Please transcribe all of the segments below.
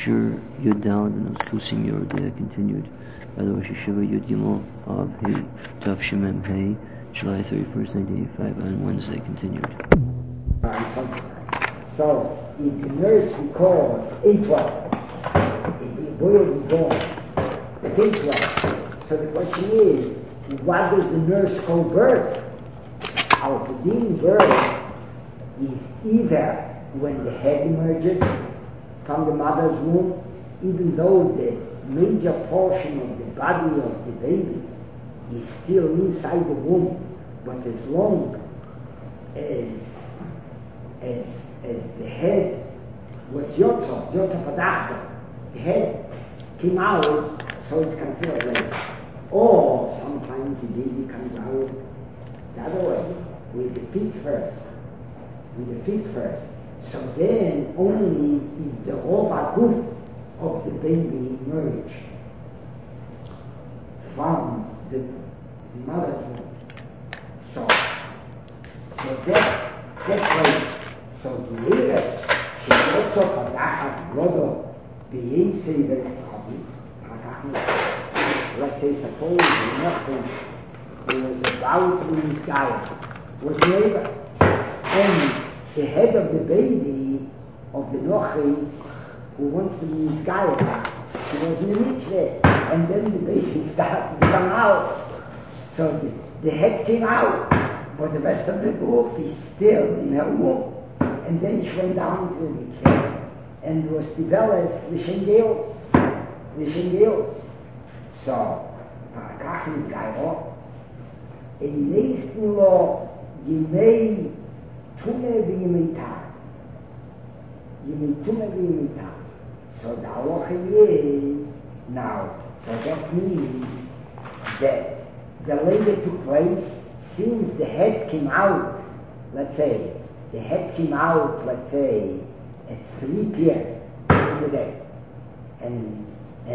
Shur Yud Daled and Kusim Yoreh continued by the Rosh Hashiva Yud Gimel of Hey Tav Shemem Hey, July 31st, 1985, on Wednesday continued. So, if the nurse records 8-12, if the boy will be born at 8-12, so the question is, what does the nurse call birth? Our beginning birth is either when the head emerges from the mother's womb, even though the major portion of the body of the baby is still inside the womb, but as long as the head was Yotza Padachta, the head came out, so it's considered later. Or sometimes the baby comes out the other way, with the feet first. So then only if the Rova Guf of the baby emerge from the mother's womb. So that way, so the Eretz, she also Padachas Godo, the Yisei Ve'Chavi, let's say suppose the nothing was about to be misguided, was neighbor, and the head of the baby of the Nochis who wants to be misguided, she was in the mikveh, and then the baby started to come out. So the head came out, but the rest of the group is still in her womb. And then she went down to the mikveh and was developed the Shengels. So, Parakach misguided, in nächsten Law, Yimei Tume v'Yimei Tume. So the halacha is now. So that means that the labor took place since the head came out. Let's say the head came out. Let's say at 3 p.m. in the day, and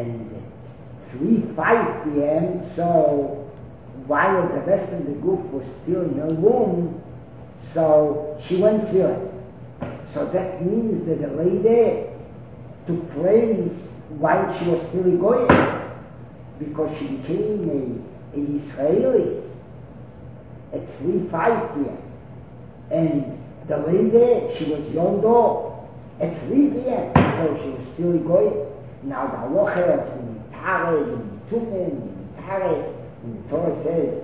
3:05 p.m. So while the rest of the group was still in her womb, so she went through it. So that means that the lady took place while she was still going, because she became a Israeli at 3:05 p.m. And the lady, she was Yondo at 3 p.m. So she was still going. Now the halacha of the Mitare, the Tumen, the Mitare, and the Torah says,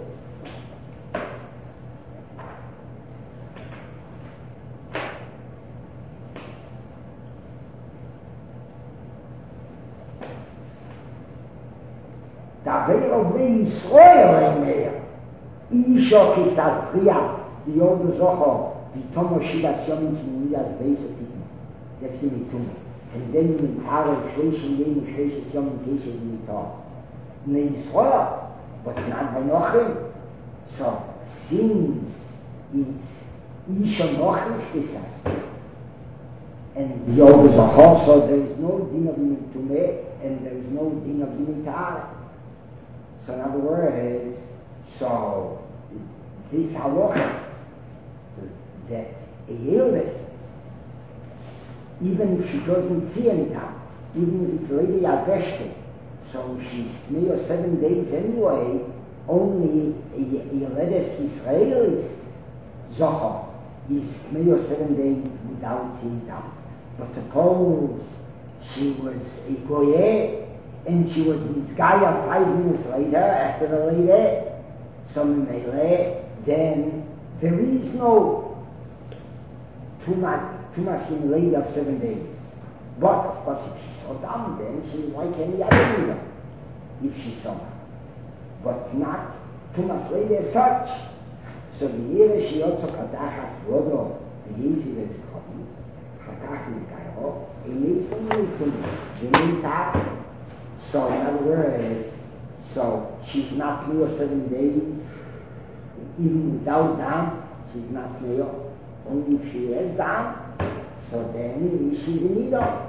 Daveir of Bnei Yisrael in there. Isha Kisazriya, the old Zohar, the Tomo Shivas Yomim Shmiyas Beisotim. That's the Mitum. And then in the Tara, Shreishim Yom Shreishis Yomim Keshes in the Torah. Bnei Yisrael, but not by Nochim. So, since it's Isha Nochim Kisazriya, and the old Zohar, so there is no din of Mitumeh, and there is no din of Mitara. So in other words, so this halacha, that a illness, even if she doesn't see any time, even if it's lady Aveshte, so she's 3 or 7 days anyway, only a Yeledes Israelis Zohar is 3 or 7 days without seeing time. But suppose she was a Goyeh, and she was Mizgaya 5 minutes later, after the lady, so then there is no Tumas in lady of 7 days. But of course, if she saw down, then she's like any other leader, if she saw. But not Tumas lady as such. So the year she also Kadachas Rodo, the Yezi that's called, Kadach Mizgaya, and it's only Tumas. So in other words, so she's not 3 or 7 days, even without down, she's not male. Only if she has down, so then she's in Edom.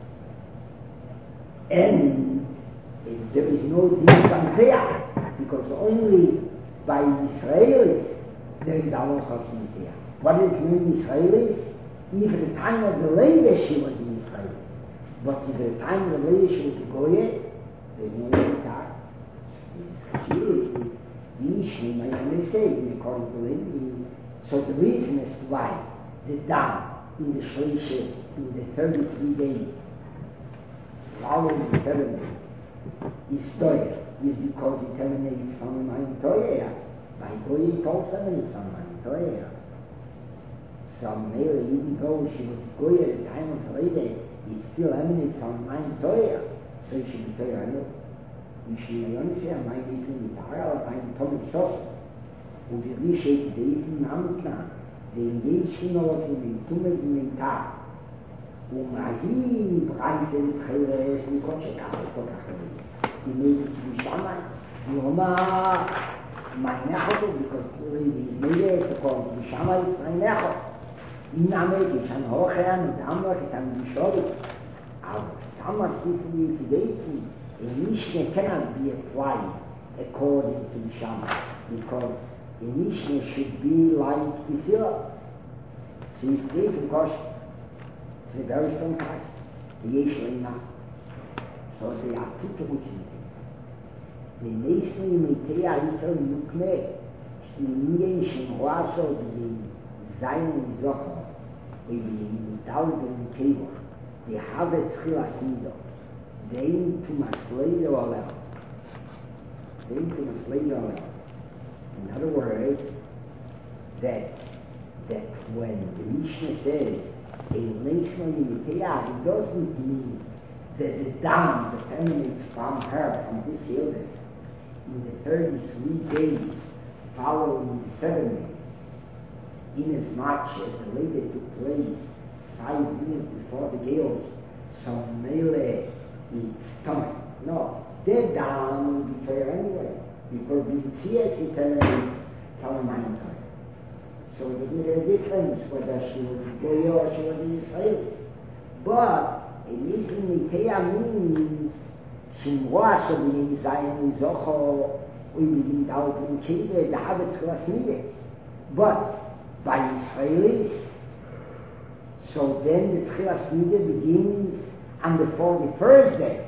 And there is no Din because only by Israelis there is halacha of What does it mean Israelis? Even at the time of the lady she was in Israelis. But in the time the lady she was a goye, they know the car. The issue, my understanding, according to lady. So the reason as to why the dam in the Shleishe, in the 33 days, following the 7 days, is Toya, is because it terminates from my Toya. By Goye it also terminates from my Toya. So Mary, even though she was Goye at the time of the lady, it still emanates from my Toya. So she should be Toya, I know. You should understand, my name is Tara, my Tommy Shosser. Und wir riechen diesen Namen klar, den Menschen auf den Tummel in den Tag. Und Mahi breiten Träger ist in Kotschekarte, die Mädchen zu Schaman, die Oma, mein Necho, die Mädchen zu kommen, die Schaman ist mein Necho. Die Name ist an Hochern und damals ist an die Schule. Aber damals wissen wir zu denken, nicht cannot be applied according to the Schaman, because the Mishnah should be like the Sirah. So you see, of course, it's a very strong part. The Yeshlema. So they are two to which the Mason Mitea Israel Yukme, the Indian Shimwaso, the Zion Zohar, with the Dalgan Cable, the Havet Chilas Nido, they to Maslay Olel. They to Maslay Olel. In other words, that when the Mishnah says a Leishma Yimiteah, it doesn't mean that the dam that emanates from her, from this illness, in the 33 days following the 7 days, inasmuch as the lady took place 5 minutes before the gales, so mele its stomach. No, that dam will be fair anyway. Because the CS is from a mind. So it made a difference whether she was Goya or she was Israel. But it means Shimwa so being Zion Zoho, we begin out in Kiva, the habits was needed. But by Israelis, so then the Tchilas Nida begins on the 41st day,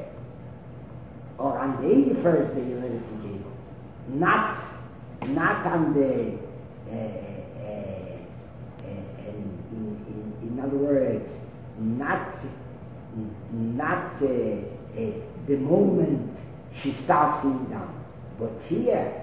or on the 81st day, let us begin. Not on the, in other words, not the moment she starts sitting down, but here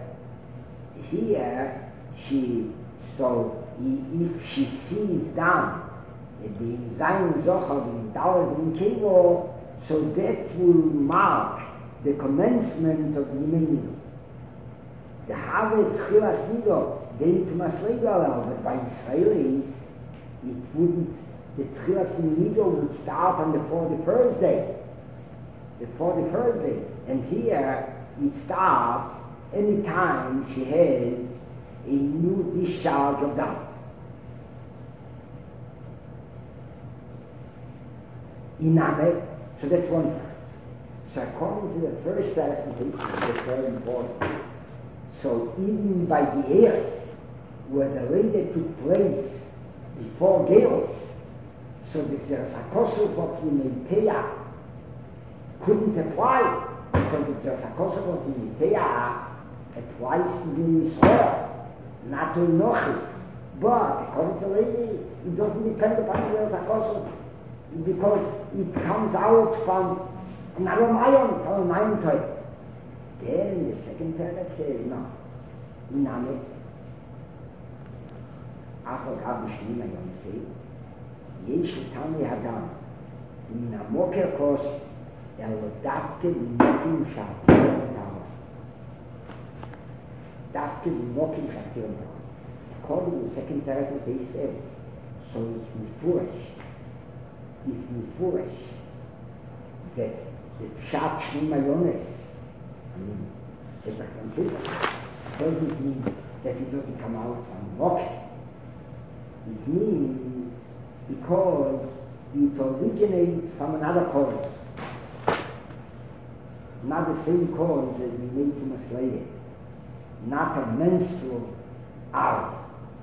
she, so if she sits down, the Zion Zohar, the Dawah, the Kego, so that will mark the commencement of the Yemeni. The Havet Chilas Nido, then to Maslay Olel, but by Israelis, it wouldn't, the Chilas Nido would start on the 41st day. The 41st day. And here, it starts any time she has a new discharge of doubt. Iname, so that's one fact. So according to the first classification, that's very important. So even by the years where the lady took place before Gales, so that there's a kosovo for Kimetea couldn't apply, because there's a kosovo for Kimetea applies to the Israel, not to Nochis. But according to the lady, it doesn't depend upon there's a kosovo, because it comes out from another mayon, from a mayon type. Then the second paragraph says, no, Iname, Achol Gabi Shnima Yomse, Yesh Tami Hadam, Min HaMoker Kos, Dafke Mokim Shatir Tamas. Dafke Mokim Shatir Tamas. According to the second paragraph, they says, so it's Mufurish, that the Pshat Shnima Yomes, I mean, it's a consider. Doesn't mean that it doesn't come out from moksha. It means because it originates from another cause. Not the same cause as we made to Maslaya. Not a menstrual hour.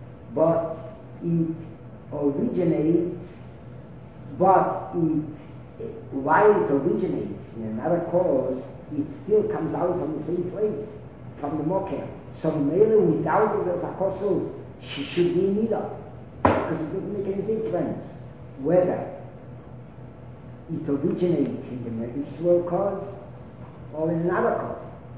But it originates, but it while it originates in another cause, it still comes out from the same place, from the mocker. So Mele, without it as a kosel, she should be neither. Because it doesn't make any difference whether it originates in the menstrual cause or in another cause.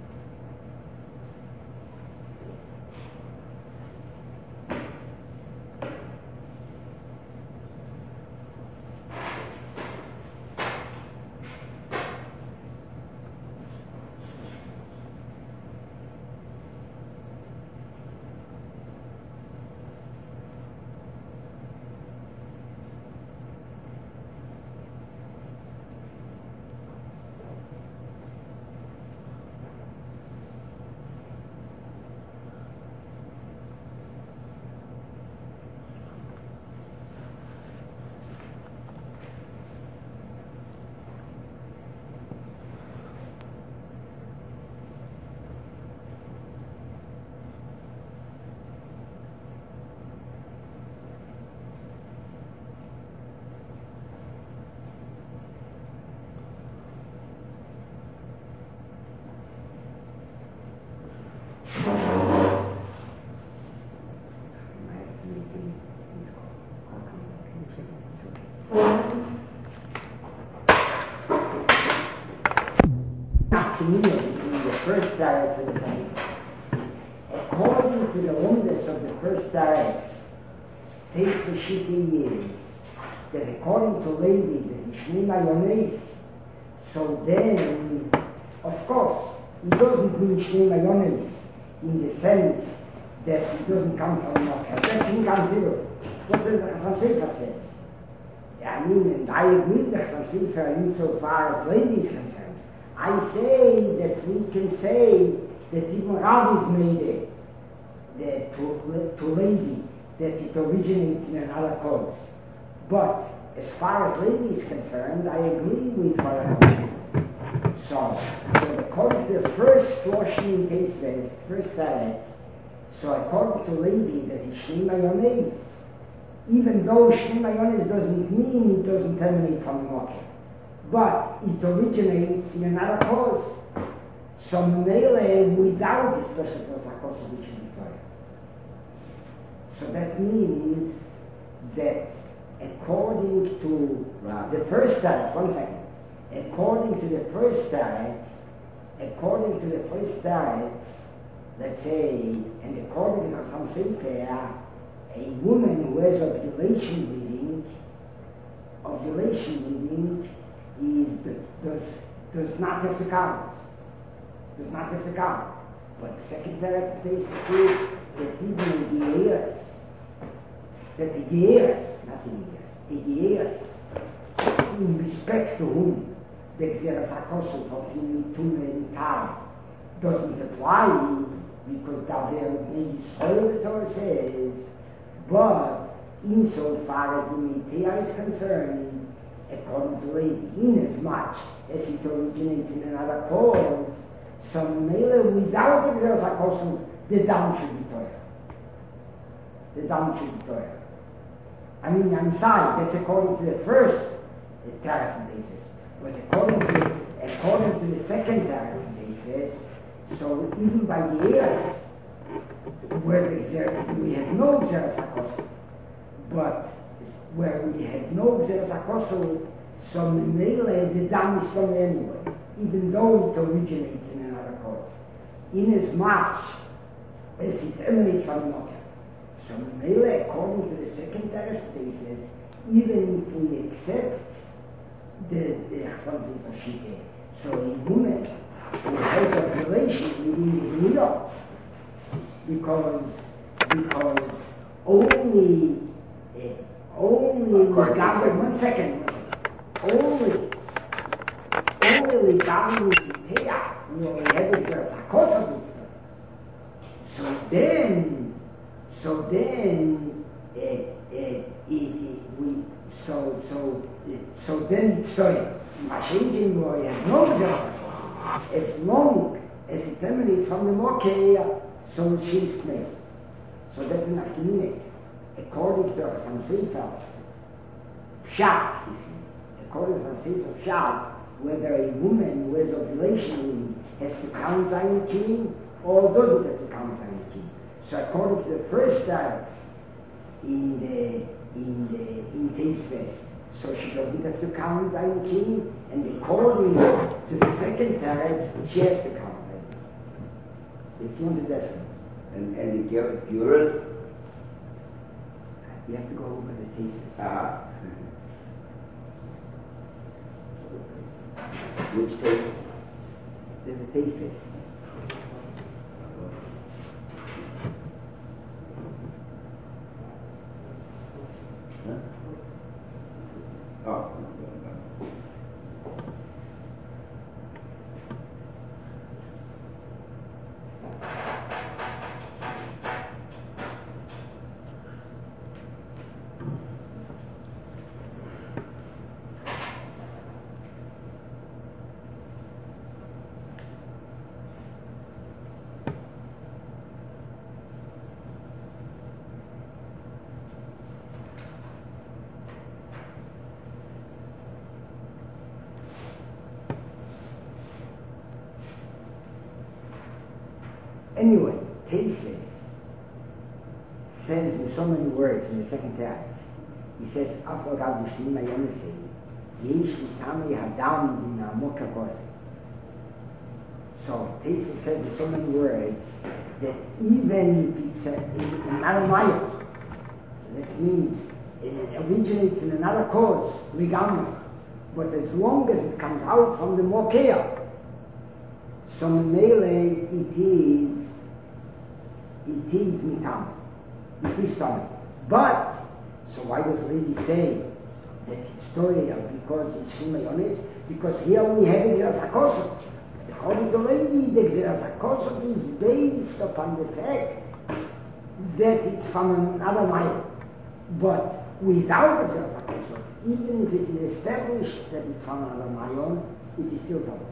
In the first direct of the time, according to the oneness of the first direct, takes the shitting years, that according to Levi, the Shnei Mayones, so then, of course, it doesn't mean Shnei Mayones in the sense that it doesn't come from Mocha. That's inconceivable. What does the Chassam Sofer say? I mean, and I agree with the Chassam Sofer insofar as Levi is concerned. I say that we can say that even Rav is made it, that to Levi, that it originates in another cause. But as far as Levi is concerned, I agree with what I said. So according to the first portion in case first direct, so according to Levi, that is Shnei Mayones, even though Shnei Mayones doesn't mean it doesn't terminate from the Mocha, but it originates in another cause. So Mele, without the special cause of which we talk. So that means that according to the first direct, according to the first direct, let's say, and according to some Sofer, a woman who has ovulation bleeding does not have to count. But the second direct says that even in the years, in respect to whom the Xeras HaKosel of Tumen Tar doesn't apply, because the Torah says, but insofar as the Mitzvah is concerned, according to Levi, inasmuch as it originates in another cause, so Mele, without the Xeras HaKosel, the down should be Torah. I mean, I'm sorry, that's according to the first Taras basis. But according to the second Taras basis, so even by the years, where we had no Xeras HaKosel, but where we had no Xeras HaKosel, so Mele, the dam is from anyway, even though it originates in another cause. Inasmuch as it emanates from another. So Mele, according to the second Taras basis, even if we accept the Chassam Sofer Shiteh, so a woman who has a relation within the middle, because only regarding one second, only regarding the Teah, we have a cause of it. So then it's story. Changing boy has no job. As long as it emanates from the Mocha, so she's made. So that's an afternoon. According to some Sofer, Pshat, according to the Sefer Pshat, whether a woman who has ovulation has to count seine Kind or doesn't have to count seine Kind. So according to the first teretz in Teisves, so she doesn't have to count seine Kind, and according to the second teretz, she has to count them. It's one to decimal. And the Purus? You have to go over the Teisves. Which takes? There's a Teisves. Anyway, Teisves says in so many words in the second text. He says, "Afagav b'shnim hayonisei, yesh l'tamei hadam dinamok hagosei." So Teisves says in so many words that even if it's in another mile, that means it originates in another cause, ligamra, but as long as it comes out from the mokea, so mele it is mitam. It is stomach. But, so why does the lady say that it's storia because it's shimayonis? Because here we have Xerasakosov. According to the lady, the Xerasakosov is based upon the fact that it's from another mile. But without Xerasakosov, even if it is established that it's from another mile, it is still wrong.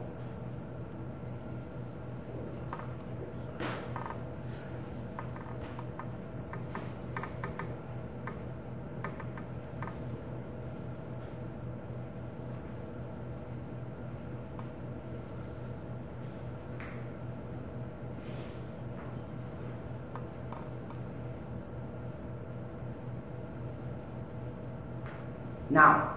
Now,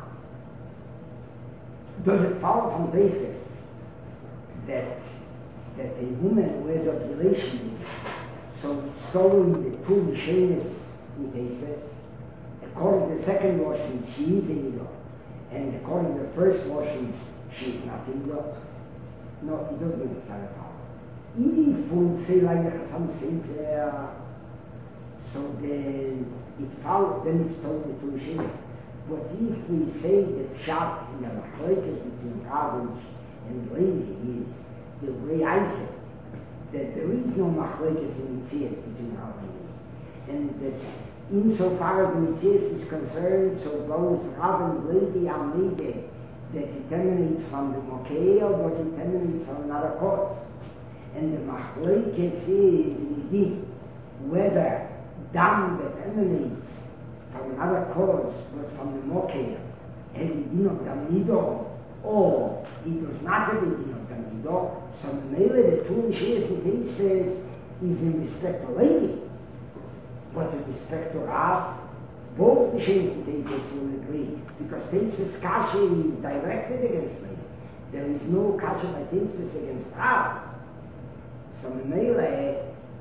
does it follow from basis that a woman who has ovulation, so it's stolen the two Mishenis in basis, according to the second washing, she is a Nido, and according to the first washing, she is not a Nido? No, it doesn't make the side power. If we say like the Chasam Sofer, so then it follows, then it's stolen the two Mishenis. But if we say that Pshat in the Machlokes between Rav and Levi is the way I say, that there is no Machlokes in Mitzias between Rav and Levi, and that insofar as Mitzias is concerned, so both Rav and Levi are made that it emanates from the Mokeah, but it emanates from another cause. And the Machlokes is indeed whether dam that emanates from another cause, but from the Mokeah, as a din of Damido, or it does not have a din of Damido, so maybe the two Mishenis in Teisves is in respect to Levi, but in respect to Rav, both Mishenis in Teisves will agree, because Teisves Kasha is directed against Levi. There is no Kasha by Teisves against Rav. So Mele,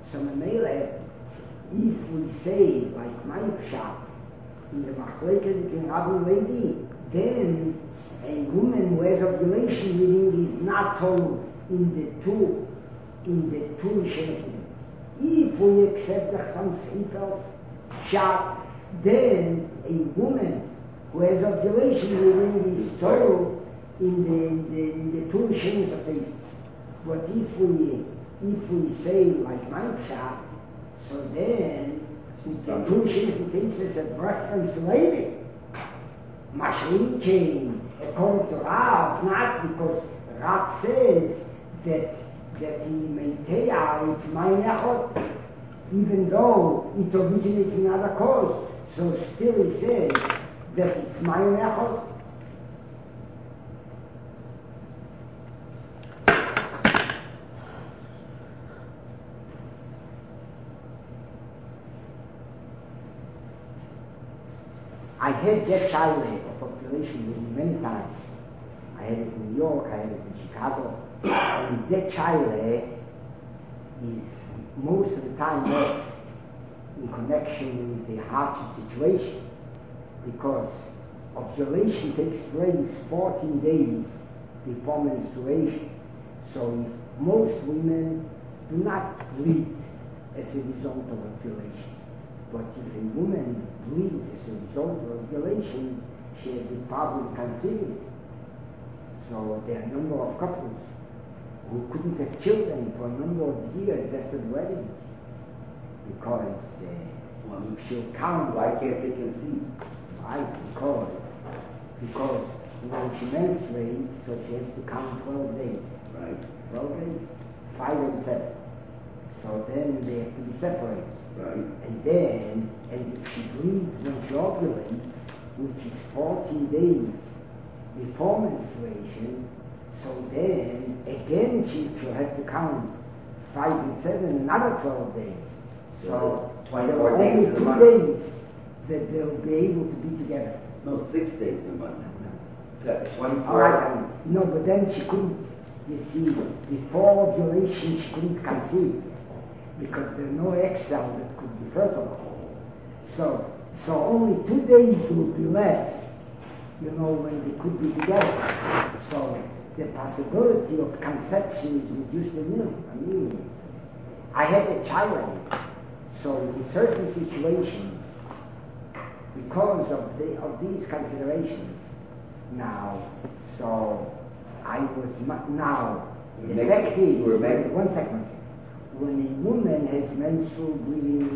if we say, like my Pshat, in the Machlokes between Rav and Levi, then a woman who has ovulation reading is not told in the two Mishenis. If we accept the Chasam Sofer's Pshat, then a woman who has ovulation reading is told in the two Mishenis of Teisves. But if we say like my Pshat, so then the two Mishenis in Teisves have reference to Levi. Mashin came according to Rav, not because Rav says that in Meitea it's Mayin Echot, even though it originates in another cause. So still he says that it's Mayin Echot. I had that child of population with me many times. I had it in New York, I had it in Chicago, and that child is most of the time less in connection with the hardship situation, because ovulation takes place 14 days before menstruation. So most women do not bleed as a result of ovulation. But if a woman bleeds as a result of ovulation, she has a problem conceiving. So there are a number of couples who couldn't have children for a number of years after the wedding, because if she'll count, Why can't they conceive? right? Because when she menstruates, so she has to count 12 days. Right. 12 days, 5 and 7. So then they have to be separated. Right. And if she bleeds when she ovulates, which is 14 days before menstruation, so then again she'll have to count 5 and 7, another 12 days. So 24 there are days only in a 2 month. days that they'll be able to be together. No, 6 days in a month. 24. All right, no, but then she couldn't, you see, before ovulation she couldn't conceive, because there are no egg cells that could be fertilized. So only 2 days would be left, when they could be together. So the possibility of conception is reduced to minimum. I had a child, so in certain situations, because of these considerations, now, so I was now, the fact is, one second. When a woman has menstrual bleeding,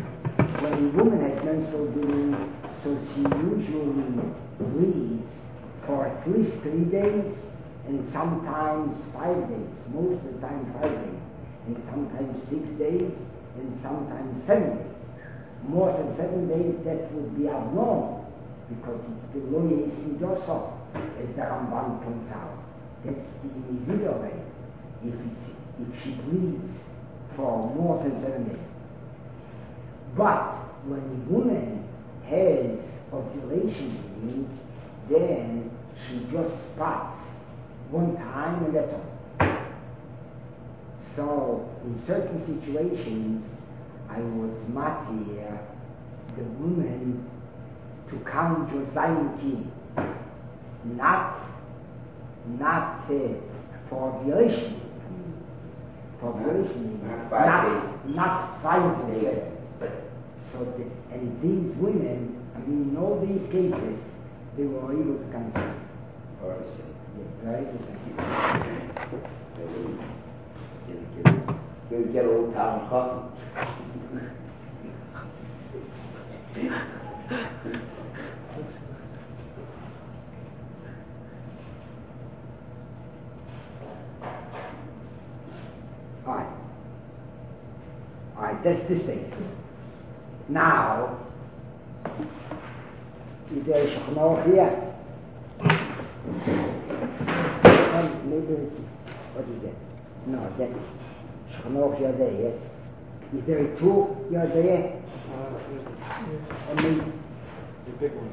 so she usually bleeds for at least 3 days, and sometimes 5 days, most of the time 5 days, and sometimes 6 days, and sometimes 7 days. More than 7 days, that would be abnormal, because it's below Yesim Joseph, as the Ramban points out. That's the Nizir rate, if she bleeds for more than 7 days. But when a woman has ovulation bleeding, then she just spots one time and that's all. So in certain situations, I was matir the woman to count Josayim, not for ovulation. For ovulation, not 5 days. So and these women, in all these cases, they were able to conceive. Right? You get old town coffee. All right, that's this thing. Now, is there a Shechanoch here? Maybe, what is that? No, that's Shechanoch Yodeh, yes? Is there a two Yodeh? Or maybe? The big one.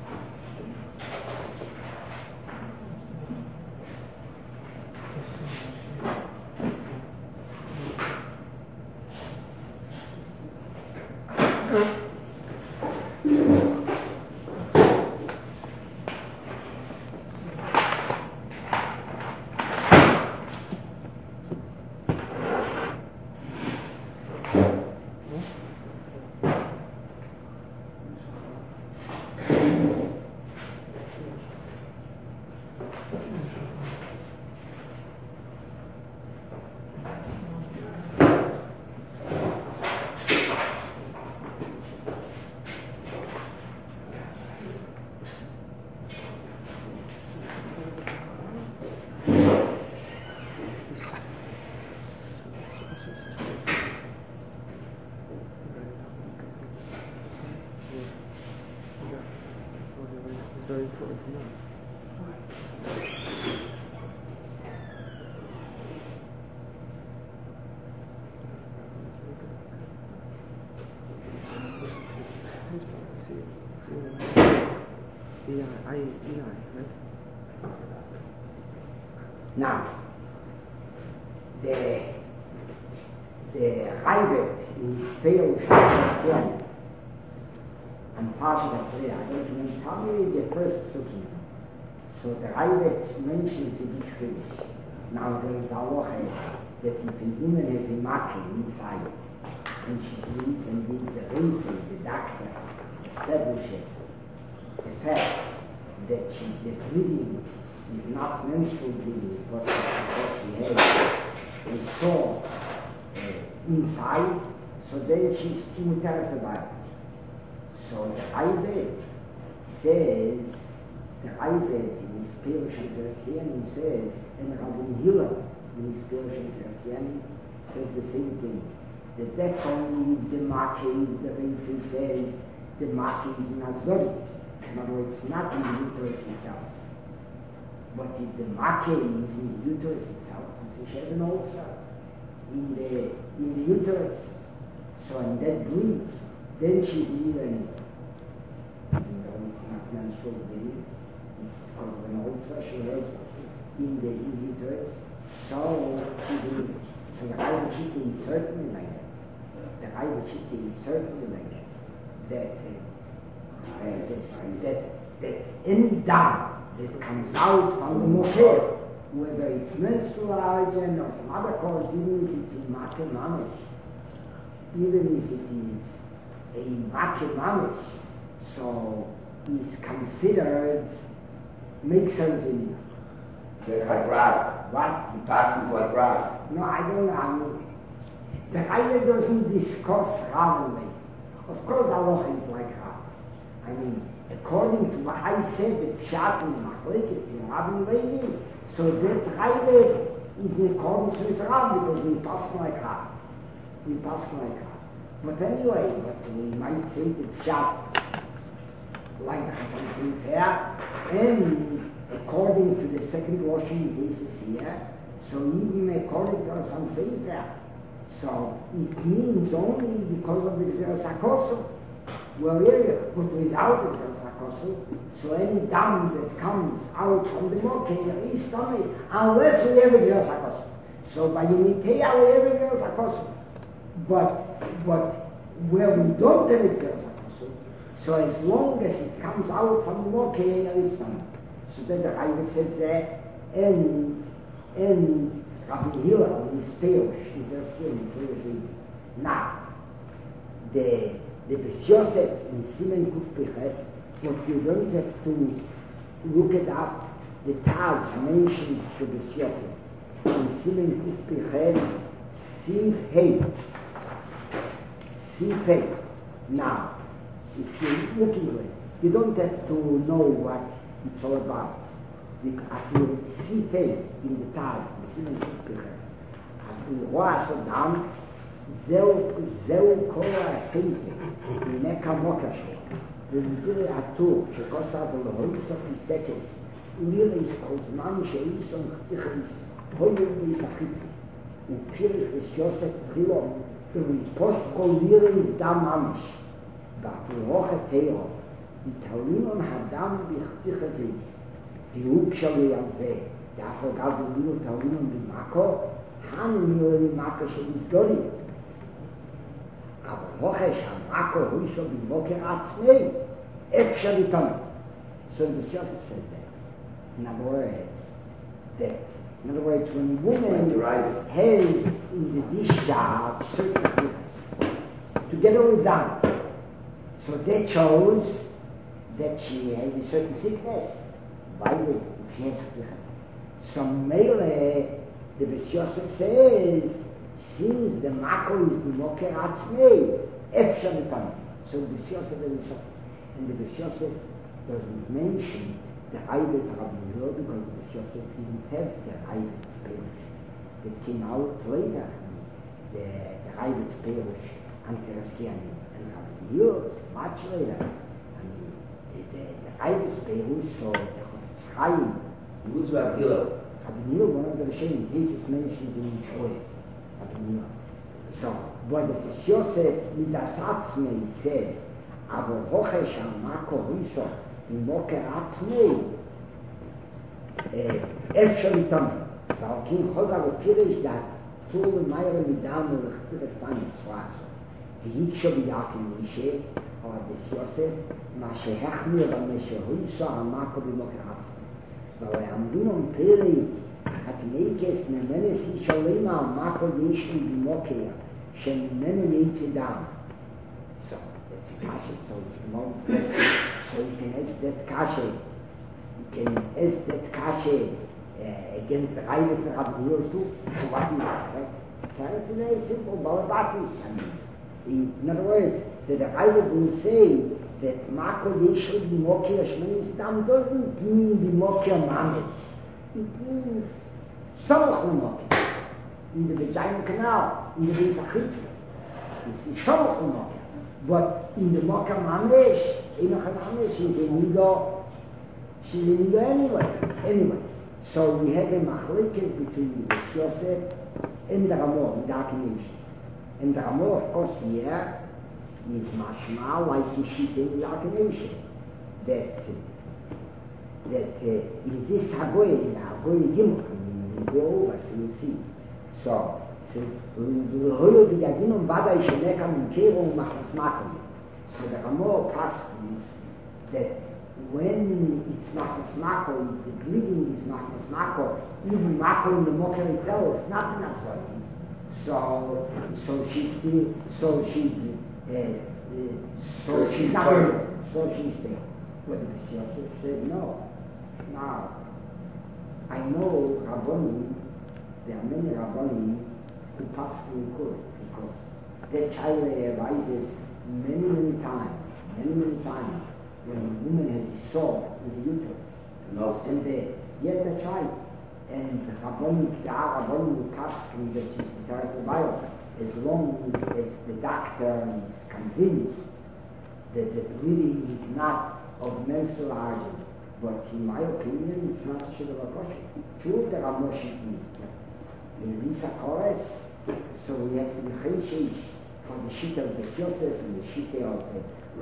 Very important to know. See Eli, right? Now, the Raivet in Speo Shakespeare and Pasha Asriya, I don't know, probably the first Sukhi. So the Raivet mentions in each finish. Now there is a loche that if a woman has a maki inside, and she bleeds and needs the reason, the doctor establishes the fact that the bleeding is not menstrual bleeding, but because she has a sore inside, so then she's interested about it. So the Raivet says, the Raivet in his spiritual Christianity says, and Rabbi Hillel in his spiritual Christianity says the same thing. That that's only the Maki, the Rinfi says, the Maki is not good. In other words, it's not in the uterus itself. But if the Maki is in the uterus itself, she has an ulcer in the uterus, so and that bleeds, then she's even, even though it's not menstrual bleeding, it's because of an ulcer she has in the uterus, so the Raiva Chitti is certainly like that. The Raiva Chitti is certainly like that. That any dam that comes out from the mocher, whether it's menstrual origin or some other cause, even if it's in Makke Mamish, even if it is a Makke Mamish, so is considered makes sense in They're like rock. what? The passions like rock. No, I don't know. I mean, the Raiva doesn't discuss Rav. Of course, Allah is like Rav. I mean, according to what I said, the Pshat in Machlekes in Rabbi Levi, so that Raiva is in accordance with Rav because we pass like Rav. We pass like Rav. But anyway, we might say the Pshat like the Chazon here, and according to the second washing basis here, so even according to some things there. So it means only because of the Xeras HaKosov. Well, yeah, but without the Xeras HaKosov, so any dam that comes out from the Mokeh is tummy, unless we have a Xeras HaKosov. So by Uniteya we have a Xeras HaKosov. But where we don't have a Xeras HaKosov, so as long as it comes out from the Mokeh is tummy. So then the Raiva says that, and Rabbi Hillel in his Peush, in verse 3, says, now, the Bes Yosef in Simen Kuf Peches, what you don't have to look it up, the Taz mentions the Bes Yosef in Simen Kuf Peches, Siv Hey. Now, if you're looking at it, you don't have to know what it's all about. After see faith in the Taz, the Simen Kuf Peches, after Roa Sodam, זהו כל הסייפה, מנקה מוקה שלו, ומדירי עטור, שכוסה ולהוי סוף מסקס, ולירי סחוזמן שאיסון חתיכס, הויו ויסחיצי, ופיריך וסיוסת חילום, ומתפוס כל לירי דם ממש, ואפרוך התאירו, יתהלינון הדם בחתיכס איס, דיוק שלי על זה, דאפר גב ולירו תהלינון במקו, הנירי במקו של מסגורי, אבל הוכש המקו הוא שו בבוקר עצמי, אפשר איתנו. So the Joseph says that. In other words, when a woman has in the discharge certain things, together with them, so that shows that she has a certain sickness. Why would she has a So Mele, the Joseph says, since the Mako is the Moker Atzmei, Efshar Itam. So the Yosef and the Yosef doesn't mention the Raivet Rabbi Hillel because the Yosef didn't have the Raivet Perush. It came out later, the Raivet Perush and Tereskiani and Rabbi Hillel much later. I mean, the Raivet Perush, so the Chofetz Chaim. Who's Rabbi Hillel? Rabbi Hillel, one of the Rishonim, Jesus mentions in each way. So, but the Yosef Midas Atzmei said, אבל הוכש המקו ריסו במוקר עצמי אפשר איתם והולכים חוזר ופירש דת צור ומאיר ומידם ולכתיר הסתם מצווה והיקשו ביעקב מוישה אבל בסיוסף מה שהחמיר במשך ריסו המקו במוקר עצמי ועמדו נמפירי התנאיקס נמנס ישאולים המקו ישנו במוקר שממנו יצא דם so it's a kasha so it's more so you can ask that kasha you can ask that kasha against the Reihe for Abdul too so what is that so it's very simple Balabatish in other words that the Reihe will say that Mako Yeshua B'Mokir Shmenis Dam doesn't mean B'Mokir Mamish it means Sorach L'Mokir in the vaginal canal in the base of Chitzah it's Sorach L'Mokir but in the Mokir Mamish Enoch Mamish is a Nido she's a Nido anyway so we have a machliket between the Yosef and the Ramor in the Akination and the Ramor of course here is mashma like you see in the Akination that in this Hagoy Gimel in the over so you see so the whole of the Yadinum Bada Ishenekam and Kero Machmas Makom so the Ramor passed is that when it's Machmas Makom the bleeding is Machmas Makom even Makom in the Moker itself nothing else like it so she's there so she's there but the Yosef said no now I know Rabboni there are many Rabboni who pass through Kur because that child arises many times when a woman has a sore in the uterus and yes that's right and the Rabboni will pass through that she's the Bible as long as the doctor is convinced that the bleeding is not of menstrual origin but in my opinion it's not a shit of a question two of the Ramoshik in Lisa Kores so we have to be cheshish for the shit of the Yosef and the shit of the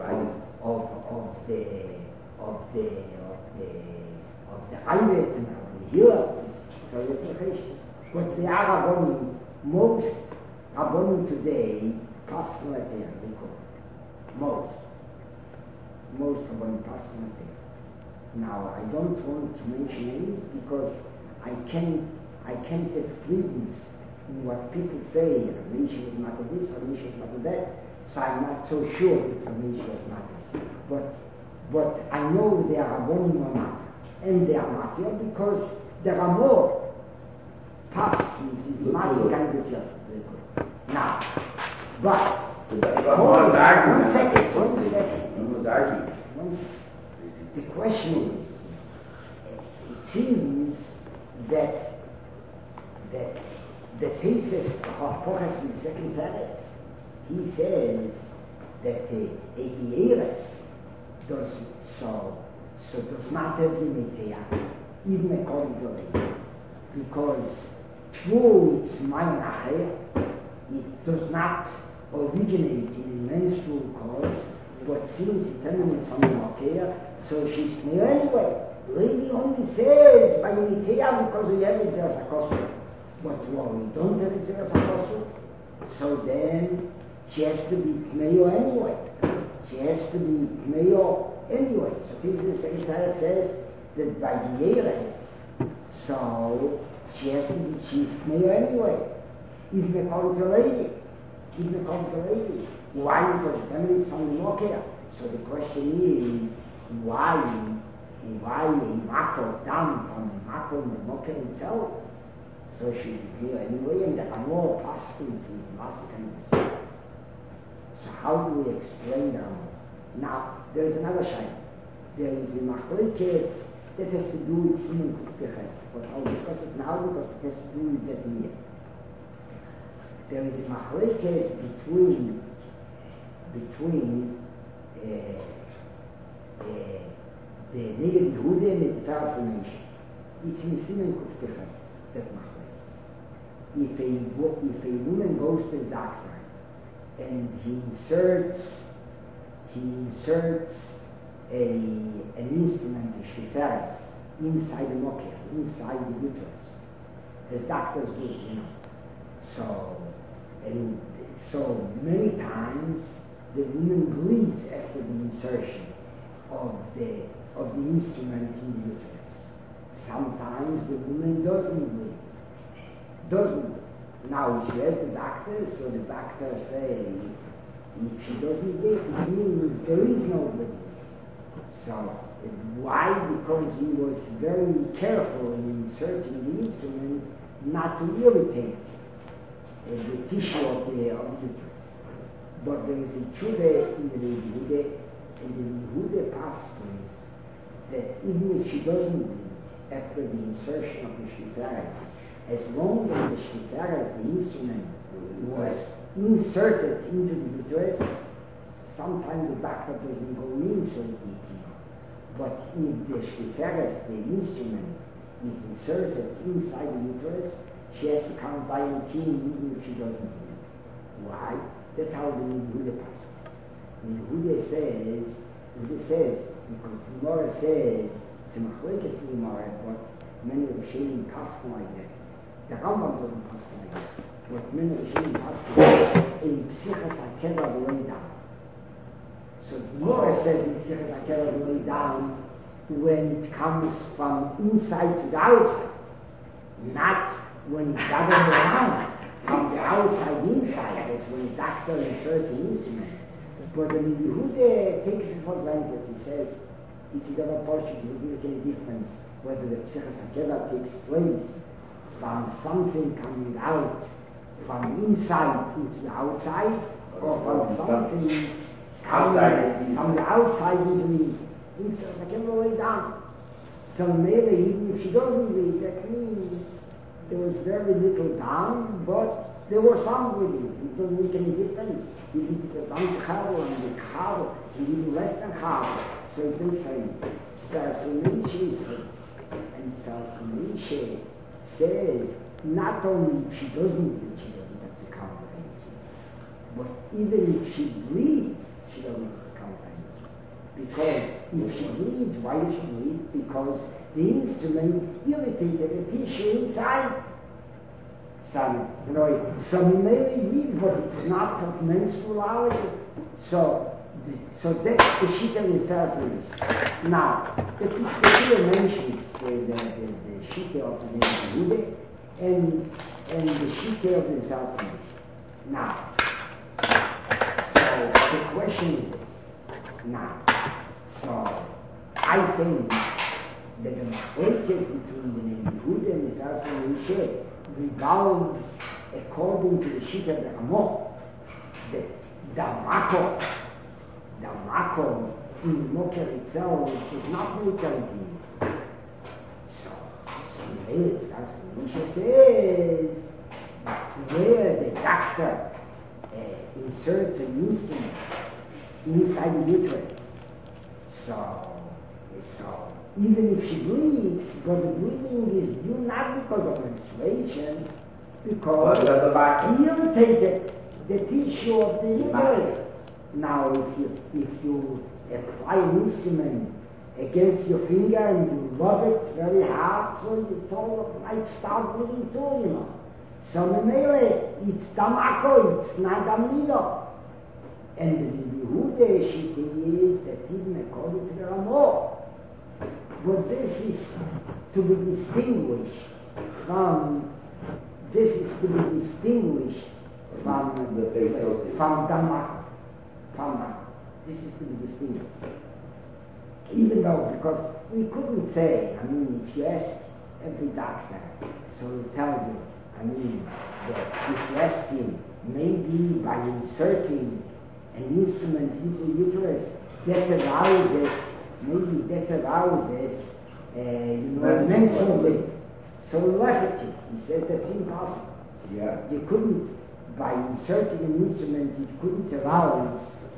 Ayvet and of the Hila so we have to be cheshish but the Rabboni most Rabboni today pass from it there most Rabboni pass from it there now I don't want to mention names because I can't have credence in what people say Ramesh is not of this, Ramesh is not of that so I'm not so sure that Ramesh is not but I know they are Rabbonim or not and they are not here because there are more past is not the kind of stuff now but one second the question is it seems that the thesis of Pochas in the second planet he says that the Egeres does not have the Meteah even according to it because true it's Mayan Acher it does not originate in menstrual cause but since it emanates from the Mokeah so she's new anyway Lady only says by Meteah because we have it as a costume but we don't have it as a costume so then she has to be Mayo anyway so the Secretary says that by the Yeres so she's Mayo anyway even according to lady why because it emanates from the Mokeah so the question is why a Mako down from the Mako in the Mokeah itself so she's here anyway and there are more pastors in Massacre so how do we explain that now there is another shayla there is the Machlekes that has to do with Simon Kufkeches but I'll discuss it now because it has to do with that here there is a Machlekes between the Neged Yehuda and the transformation. It's in Simon Kufkeches that Machlekes. If a woman goes to the doctor and he inserts he inserts an instrument, a shifers, inside the mocker, inside the uterus, as doctors do, you know. So many times the woman bleeds after the insertion of the instrument in the uterus. Sometimes the woman doesn't bleed. Now she has the doctor, so the doctor says, if she doesn't bleed, it means there is no bleeding. So, why? Because he was very careful in inserting the instrument not to irritate the tissue of the uterus. But there is a tshuva in the Yehuda passes that even if she doesn't bleed after the insertion of the shitaras, as long as the shitaras, the instrument, was inserted into the uterus, sometimes the doctor doesn't go in so deep. But if the shitaras, the instrument, is inserted inside the uterus, she has to count by 18 even if she doesn't bleed. Why? That's how the Yehuda passes. The Yehuda says, because the Gemara says, it's a machlekes in the Gemara, but many of the Rishonim pass like that. The Rambam doesn't pass like that. But many of the Rishonim pass like that. In Psichas HaKeva the lay down. So the Gemara says in Psichas HaKeva the lay down when it comes from inside to the outside, not when it's gathered around. From the outside inside, that's when the doctor inserts an instrument. But the Yehuda takes it for granted. He says, it's a double portion, it doesn't make any difference whether the Psichas HaKeva takes place from something coming out from inside into the outside, or from something coming from the outside into the Psichas HaKeva way down. So maybe even if she doesn't read, that means there was very little down, but there was some bleeding. It doesn't make any difference. He did it down to Charo and the Charo, he did less than Charo. So it makes sense. And Tasmanishi says, not only if she doesn't bleed, she doesn't have to count anything. But even if she bleeds, she doesn't have to count anything. Because if she bleeds, why does she bleed? Because the instrument irritated the tissue inside. So we may read, but it's not of menstruality. So that's the Shita in the first minute. Now, the Shita mentions the Shita of the Yehuda and the Shita of the first minute. Now, so the question is so I think that the machlokes between the Yehuda and the first minute revolves according to the Shita of the Ramah, that the Mako in the Moker itself is not neutrality. So Misha says where the doctor inserts an instrument inside the uterus. So even if she bleeds, but the bleeding is due not because of menstruation, because he irritated the tissue of the uterus. Now, if you apply an instrument against your finger and you rub it very hard, so you might start bleeding too, you know. So Memele, it's Damako, it's not Damnido. And the Yehuda Shita is that even according to the Ramah. But this is to be distinguished from Damako. This is to be distinguished. Even though, because we couldn't say, if you ask every doctor, so he'll tell you, that if you ask him, maybe by inserting an instrument into the uterus, that arouses menstrual bleeding. So he left it. He says that's impossible. Yeah. You couldn't, by inserting an instrument, it couldn't arouse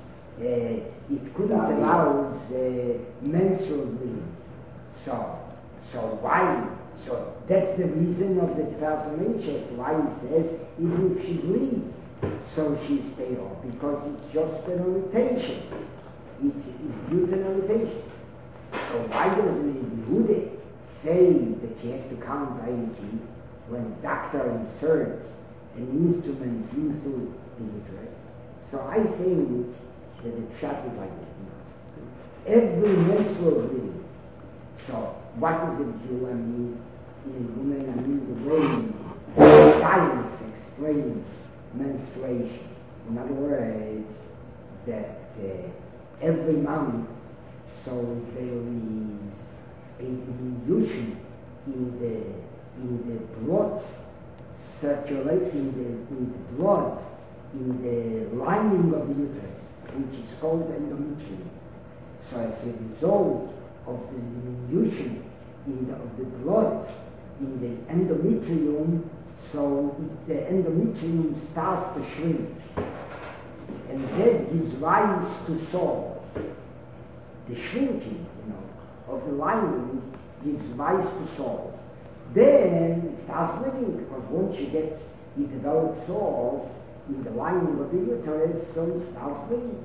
menstrual bleeding. So why? So that's the reason of the transformation. Why he says even if she bleeds, so she's sterile, because it's just an irritation. it's due to an irritation. So why doesn't Yehuda say that she has to count IUG when a doctor inserts an instrument into the uterus? So I think that the shot is like this. Every menstrual bleeding. So what does it do? I mean, in women, I mean the way science explains menstruation. In other words, that every month, so there is a diminution in the blood circulating in the blood in the lining of the uterus, which is called endometrium. So as a result of the diminution of the blood in the endometrium, so the endometrium starts to shrink, and that gives rise to sores. The shrinking, of the lining gives rise to sores. Then it starts bleeding, because once you develop sores in the lining of the uterus, so it starts bleeding.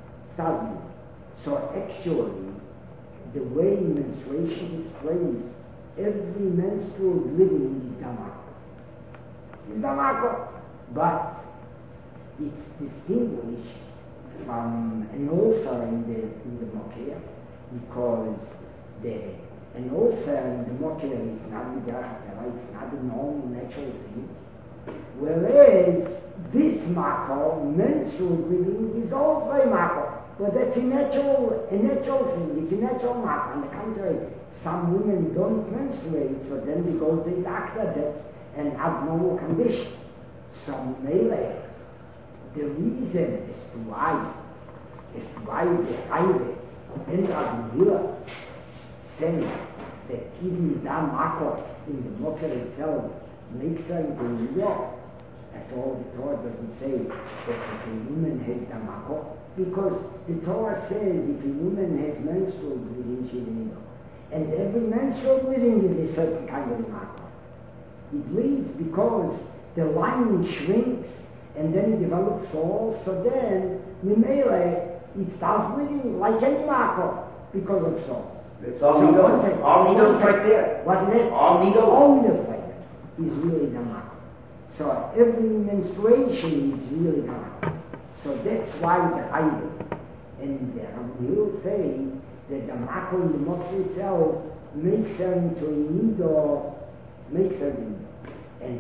So actually, the way menstruation explains, every menstrual bleeding is damako. It's damako, but it's distinguished from an ulcer in the mokia, because an ulcer in the mokia is not it's not a normal natural thing, whereas this mako, menstrual bleeding, is also a mako. But that's a natural thing. It's a natural mako. On the contrary, some women don't menstruate, so then they go to the doctor. That's an abnormal condition. So maybe the reason as to why the Ayre and Rabbi Hillel say that even the mako in the moker itself makes her into Nidor. At all, the Torah doesn't say that if a woman has damako, because the Torah says if a woman has menstrual bleeding, she's in Nidor. And every menstrual bleeding is a certain kind of damako. It bleeds because the lining shrinks and then it develops sores, so then, Mimele, it starts bleeding like any mako because of sores. It's all needles. All needles right there. What is it? All needles. All needles right there is really damako. So every menstruation is really damako. So that's why the Ayre and the Rabbi say that the damako in the motor itself makes her into a nido, makes her and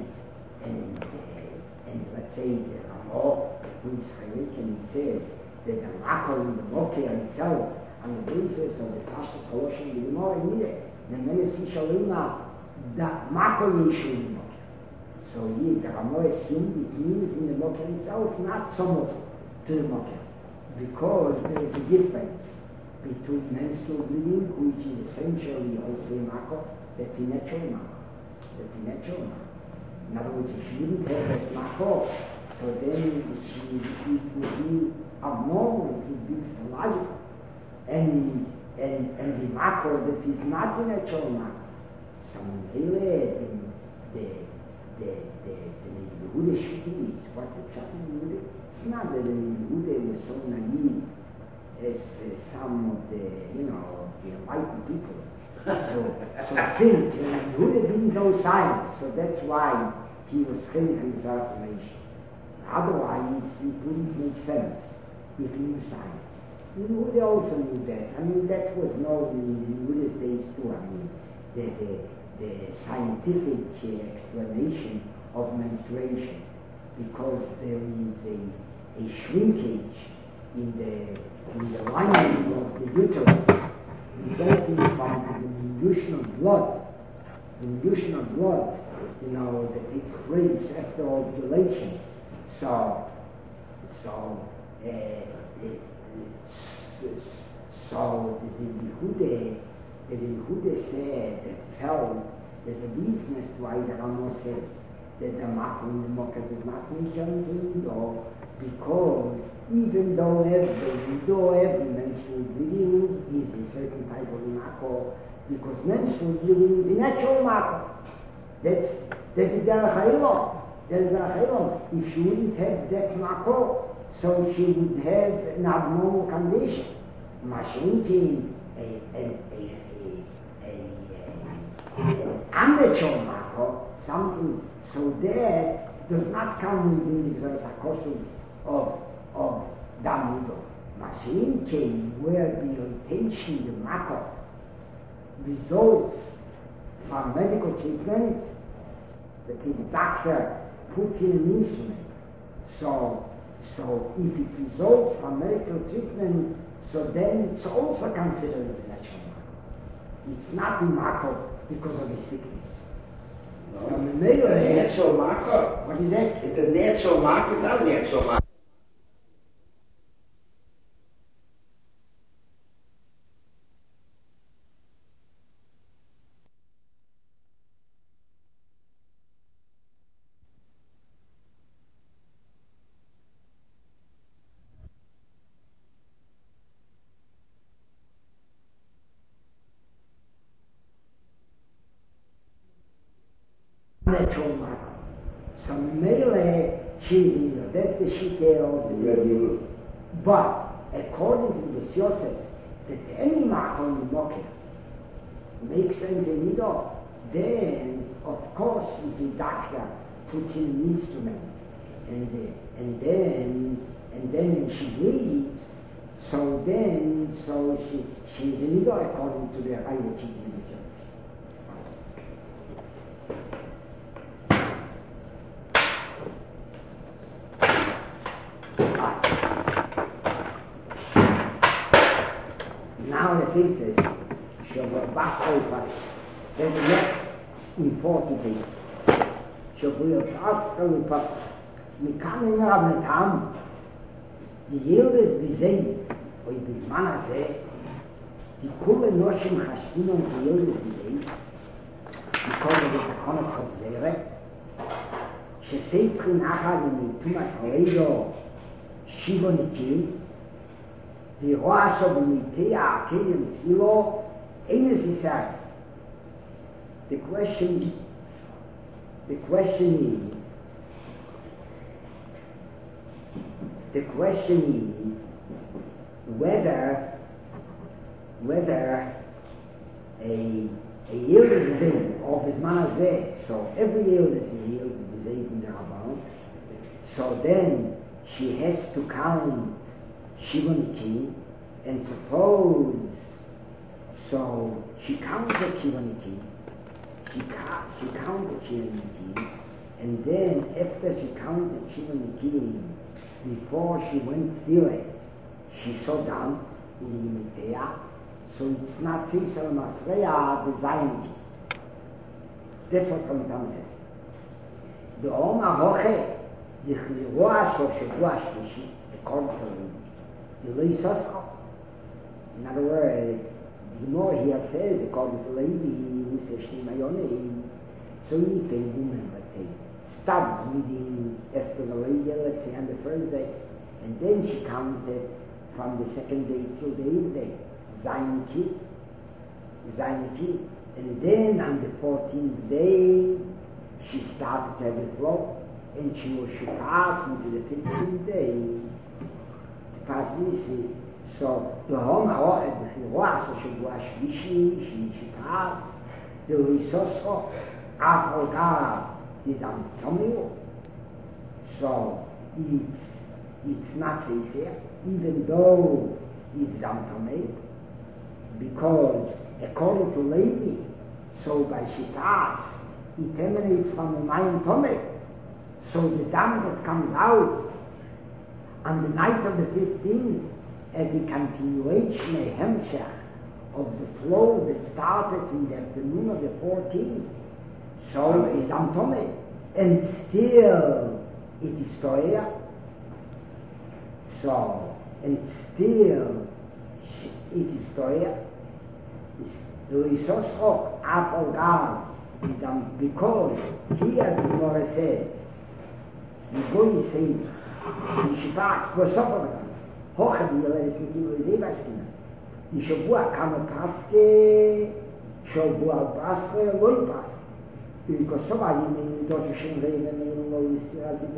let's say the Ramah, who is Chaylik, and he says that the mako in the mokia itself, on the basis of the Pashas Choloshim, the Gemara in Nideh, the Menes Yishalima, the mako issue in the mokia. So here the Ramah assumed it means in the mokia itself, not so much to the mokia, because there is a difference between menstrual bleeding, which is essentially also a mako, that's a natural mako. In other words, if she didn't have that mako, so then it would be abnormal, it would be pathological. And the mako that is not a natural mako. So the Yehuda Shiti is what the Pshat in Yehuda. It's not that the Yehuda was so naive as some of the enlightened people. So think, Yehuda didn't know science, so that's why he was thinking his information. Otherwise, it wouldn't make sense if he knew science. Yehuda also knew that. I mean, that was known in Yehuda's days too. I mean, the scientific explanation of menstruation, because there is a shrinkage in the lining of the uterus, resulting from the diminution of blood, that takes place after ovulation. So the Yehuda said that felt that the reason as to why the Ramah says that the mako in the mocker does not mention to because even though every menstrual bleeding is a certain type of mako, because menstrual bleeding is a natural mako. That's a derech hayilom. If she wouldn't have that mako, so she would have an abnormal condition. Maschinchen, amateur marker, something so that does not come within the circle of Damudo. Maschinchen, where the intention, the marker, results from medical treatment, that the doctor puts in an instrument. So if it results from medical treatment, so then it's also considered as natural marker. It's not a marker because of the sickness. No, it's a natural marker. What is that? It's a natural marker, not a natural marker. Natural marker. So Mele Shiri, that's the Shite of the But according to the Yosef, that any marker in the Mokia makes sense in Mido, then of course if the doctor puts in an instrument and then she bleeds, so she's in Mido according to the Ayah Chitin. Now the thing is, there's the next important thing. We come in our Metam, the Yildes Bizei, or Bizmana say, the Kule Noshim Hashtinon to Yildes Bizei, because of the Takonos of Zere, she say Kunacha in Tumas Reido, Shivoniki, the Rosh of Mitea, Akedim Tilo, Enes Isaac. The question is whether a yield is in of his manazeh, so every yield is a yield in the Rabban, so then she has to count Shivoniki, and suppose, so she counts the Shivoniki, she counted Shivoniki, and then after she counted Shivoniki, before she went still, she saw down in the Mitea, so it's not Sisal Mafreya, the Zayin. That's what Rambam says. The Oma Hoche, the Chiroa Shov Shavua Shlishi, according to the Leisoscha. In other words, the more here says, according to Levi, who says Shnimayone, so if a woman, let's say, stopped bleeding after the lady, let's say on the first day, and then she counted from the second day till the 8th day, Zainiki, and then on the 14th day, she started to have a flow, and she was pass into the 15th day. So the home was she passed the resource Africa is Antonio. So it's not easy, even though it's Antonio, because according to Levi, so by Shitas it emanates from the Mayan Tomei. So the dam that comes out on the night of the 15th as a continuation, a hemshach of the flow that started in the afternoon of the 14th. So is Amtome, and still it is Toya. So, and still it is Toya. The Risoscho Apolgar, because here the Gemara says, the boy says, die Shabbat, was Sofort, hoch die Leute sind die Seebastina. Die Shabbat kam Paske, Shabbat Paske, Loi Paske. Because somebody in Dosha Shimrei and Loi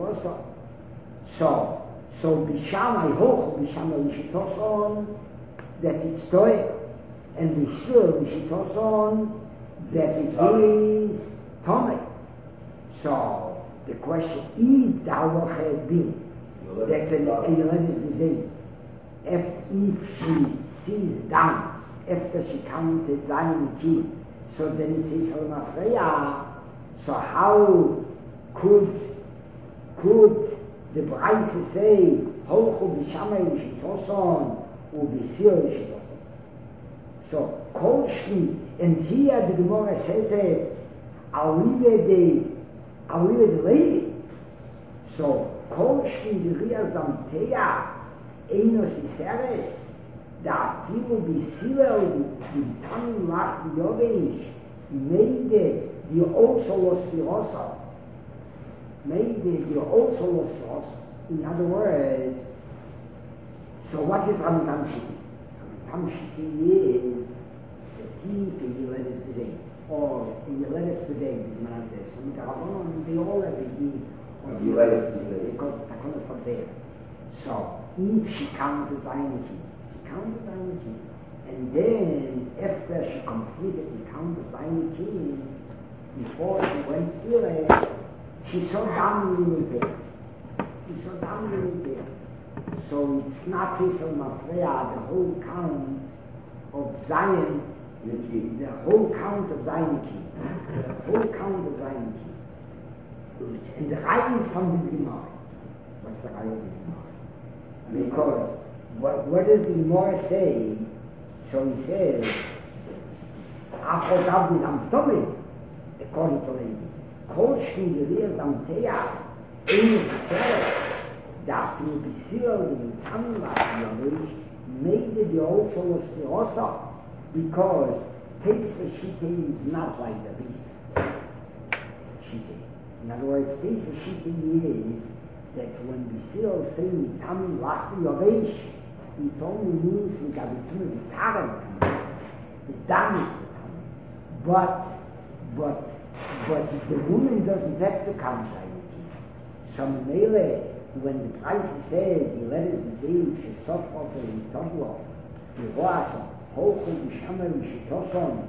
Paske. So Bishamai hoch, Bishamai Shitoson, that it's toil, and we should, we should also on that it is tummy. So the question is, how had been that a lady is if she sees down after she counted Zion key, so then it is Halmafreya. So how could the Braise say Holchu b'Shamay v'Shitoson u'B'Sir v'Shitoson? So Kolshli, and here the Gemara says I'll leave the lady. So Kolshli the Riyaz Damteya Einos Iseres da Timu B'Sir v'Tanim Lach v'Yovesh made the also was Firosa. Made the also was Firosa. In other words, so what is Rambam Shiti? Rambam Shiti is the thief in Yeledes B'Zeh, or in Yeledes B'Zeh, as man says. So with the Rabbanon, they all have a thief of Yeledes B'Zeh, because Takonas from there. So if she counted Zayniki, and then after she completed the count of Zayniki, before she went here, she saw down there. So it's not Sisal Mafreya, the whole count of Zion, the whole count of Zayniki. And the Rai is from this Gemara. What's the Rai of this Gemara? Because what does the Gemara say? So he says, Achotav B'Dam Tomim, according to Levi. Kol Shvindiriya Zamteya, Ein Yisrael, that will be sealed in Tamla Yavish, made the also was the Osa, because takes the Shite is not like the beast. Shite. In other words, takes the Shite is that when the seal say Tamla Yavish, it only means we got to do the Taran, the damage to Taran. But the woman doesn't have to come Zayniki. So Mele, when the price says he let us be saved, she suffered for the Toglo, the Roasa, Holchu b'Shamay v'Shitoson,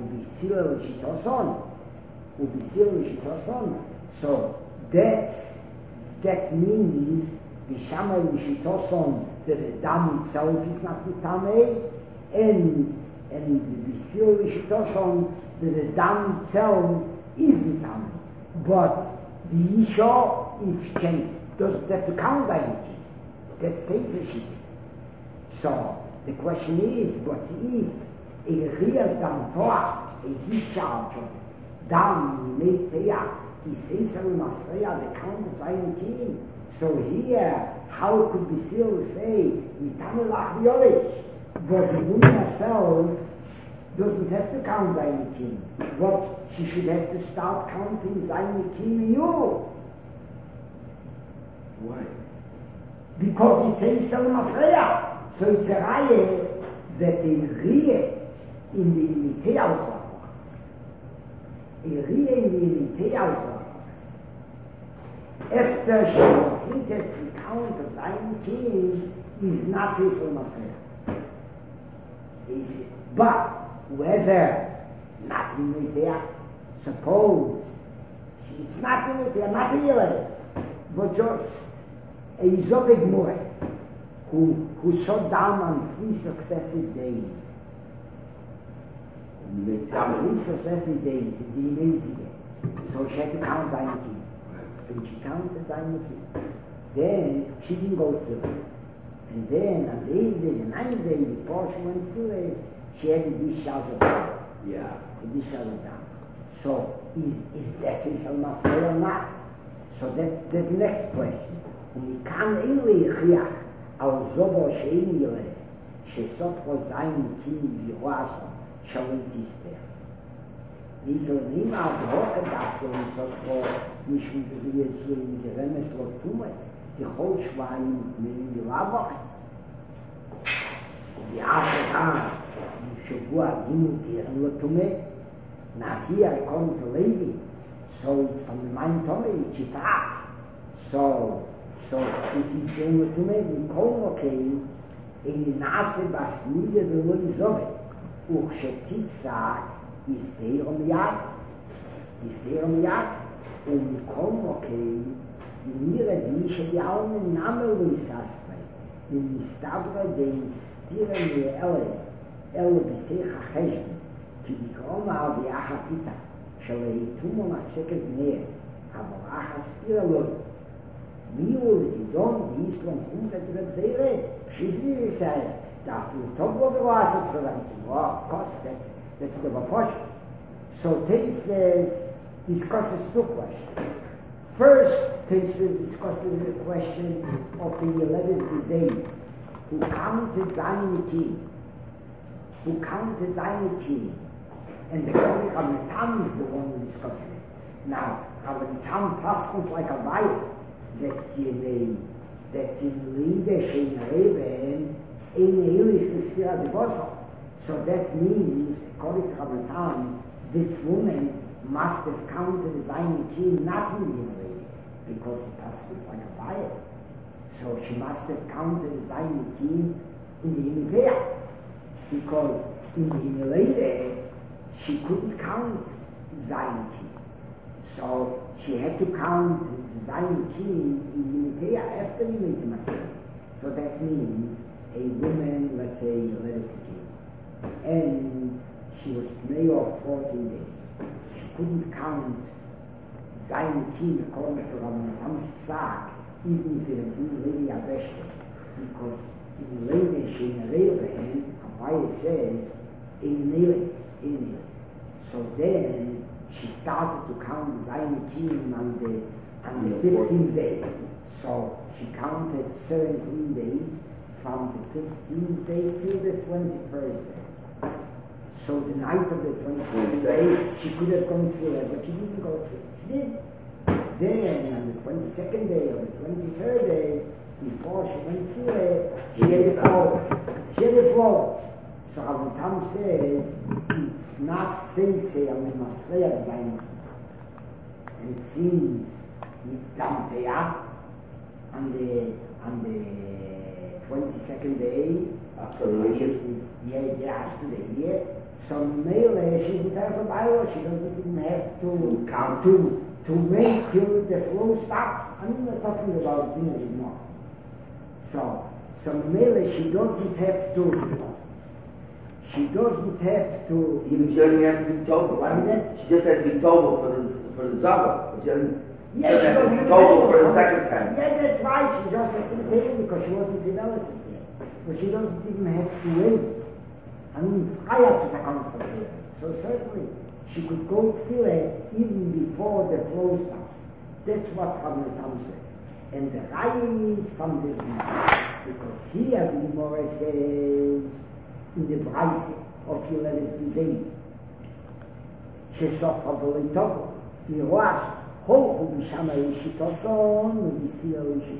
u'B'Sir v'Shitoson. So that means b'Shamay v'Shitoson, that the dam itself is not Mitame, and the B'Sir v'Shitoson, that the dam itself is Mitame. But the Isha, if she can, doesn't have to count anything. That stays a sheet. So the question is, but if a real dam Torah, a discharge of dam Meiteya, he says the count of 19. So here, how could we still say Mitame Lach V'Yoresh? But the woman herself doesn't have to count Zainikim. But she should have to start counting Zainikim in you. Why? Because it says Salmafreya. So it's a raya that a Rieh in the Imitea was. A Rieh in the Imitea was. After she completed the count of 19 is not Salmafreya. But whether not in Imitea, suppose it's not in Imitea, not in Yeledes, but just a Zobeg Moed who shut down on 3 successive days. On 3 successive days, the amazing. So she had to count Zayniki. And she counted Zayniki. Then she didn't go through it. And then on the 8th day, the 9th day, before she went through it, she had to discharge of down. Yeah. To discharge of down. So is that Salmafreya or not? So that's the next question. ומכאן אין להכריח על זובו שאין ילד שסופו זין קים וירועסו שלום תסתר. נתונים ההדרוך דווקא לסופו משום שזה יצוי מגרמס לא תומה ככל שבועיים מלאבוך. ואף אחד שבוע גימותי אין לו תומה. Now here according to Levi, so it's from the mind Tomei, it's Yitas. So if he's going to make the Kol Mokein, in Nase was niedergewohnt so. Und Schetik sagt, ist der Yad, und komm, okay, mir die allen Namen Luisastre, in Stabre den Stieren wie Bisech HaCheshm, כי בקרום הערבי החציתה, שלא יתומו מחשקת נר, אבל החסתיר אלוהים. מי הוא לתידון, ואיסטרום חומפת ובזירה, שדלי יסייס, דאפו טוב בו ולא עשת סלנטים, of course, that's the proportion. So Tosfos discusses two questions. First, Tosfos discusses the question of the Yeledes B'Zein, who counted seine King, and the Kohen Tam is the one who discusses it. Now, Tam passes like a Bible, that in Lieder Shein Reben, in Eilis the Sfira Zebosa. So that means, according to Tam, this woman must have counted seine King not in the Lady, because it passes like a Bible. So she must have counted seine King in the Himmelfahrt. Because in the Himalaya, she couldn't count Zion King. So she had to count Zion King in the Himalaya after the Himalaya. So that means a woman, let's say, let us king, and she was mayor of 14 days. She couldn't count Zion King according to Rambam's Tzak, even if it had been really a vegetable, because in the Himalaya, she in a real hand, why it says in Nilis. So then she started to count Zion King on the 15th day. So she counted 17 days from the 15th day till the 21st day. So the night of the 21st day she could have gone through it, but she didn't go through it. She did. Then on the 22nd day or the 23rd day, before she went through it, she had it flow. So Rabbi Tam says, it's not sensei on the Mafreya Zayin. And since it's Dampeya on the 22nd day, after the year. After the year. So Mele, she doesn't have a Bible, she doesn't even have to count to wait till the flow stops. I'm not talking about dinner anymore. So Mele, she doesn't have to. Even she only has to be told. She just has to be told for the Zava. She doesn't have to be told for the second time. Yeah, that's right. She just has to be taken because she wasn't in analysis yet. But she doesn't even have to wait. Prior to the concept. So certainly she could go through it even before the flow stops. That's what Rabbi Tam says. And the Raya is from this man. Because here the Gemara says, in the Braise of Yeledes B'Zein, שסוף הבוליטובו, מרואש, הולכו משם ישיתוסון, ובסיע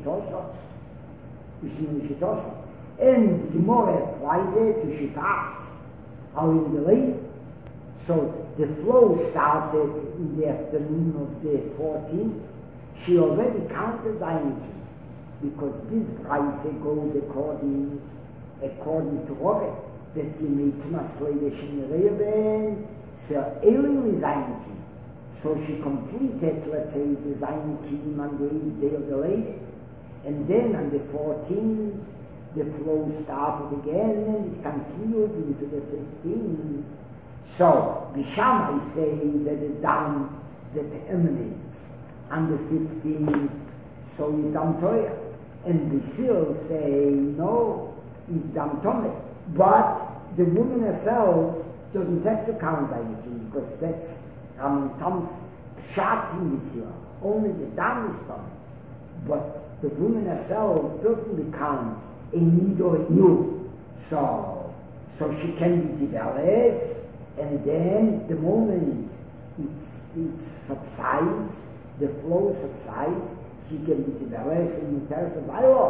ישיתוסון. And the more applies it to Shitas, how in the late. So the flow started in the afternoon of the 14th. She already counted Zion King, because this Braise goes according to Robert. That you need to maslay the Shinreben, so Eilim is Zion King. So she completed, let's say, the Zion King on the 8th day of the lady. And then on the 14th, the flow started again, and it continued into the 15th. So, Bishama is saying that the Dam that emanates on the 15th, so is Dam Toya. And Bisil say, no, it's Dam Tomeh. But the woman herself doesn't have to count anything, because that's Tom's shot in this year. Only the dam is done. But the woman herself doesn't count a need or a new. So she can be developed, and then the moment it subsides, the flow subsides, she can be developed and it tells the Bible.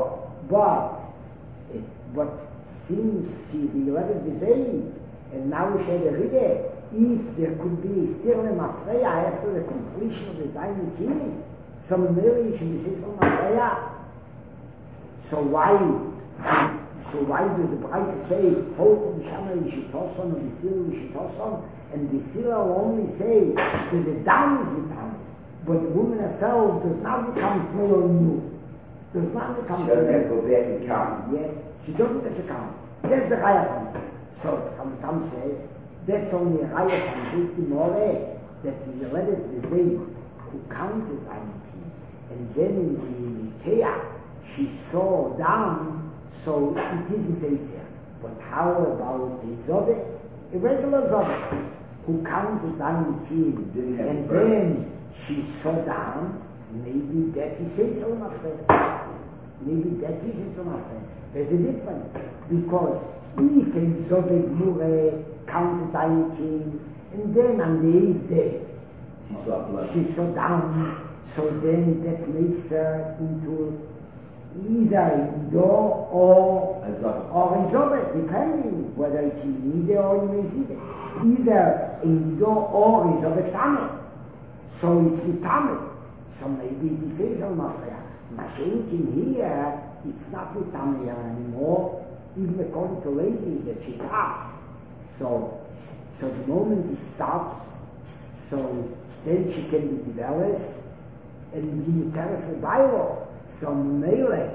But since she's 11 B'Zein, and now she had a Ride, if there could be still a Mafreya after the completion of the Zion King, some marriage should be said from Mafreya. So why So why does the Braise say, Hoch B'Shamai L'Shitoson and B'Sil L'Shitoson, and B'Sil will only say that the dam is become, but the woman herself does not become more new. Does not become She doesn't have to go back and count. Yeah, she doesn't have to count. That's the Raya from. So Tam says, that's only a Raya from this Gemara, that the letters the same, who counts as Aniki. And then in the Mikea, she saw down, so it didn't say there. But how about the Zobek? A regular Zobek, who counts as Aniki, and then she saw down, maybe that he says so much better. Maybe that is so much better. There's a difference, because if a Zobek Mure counts as Aniki, and then on the 8th day, she saw down, so then that makes her into either in door or in Zobek, depending whether it's in Nide or in Meside. Either in door or in Zobek Tamet. So it's Vitamet. So maybe this is on Mafia. Mashenkin here, it's not Vitamet anymore, even according to lady that she passed. So the moment it stops, so then she can be developed and be terrace the Bible. So Mele,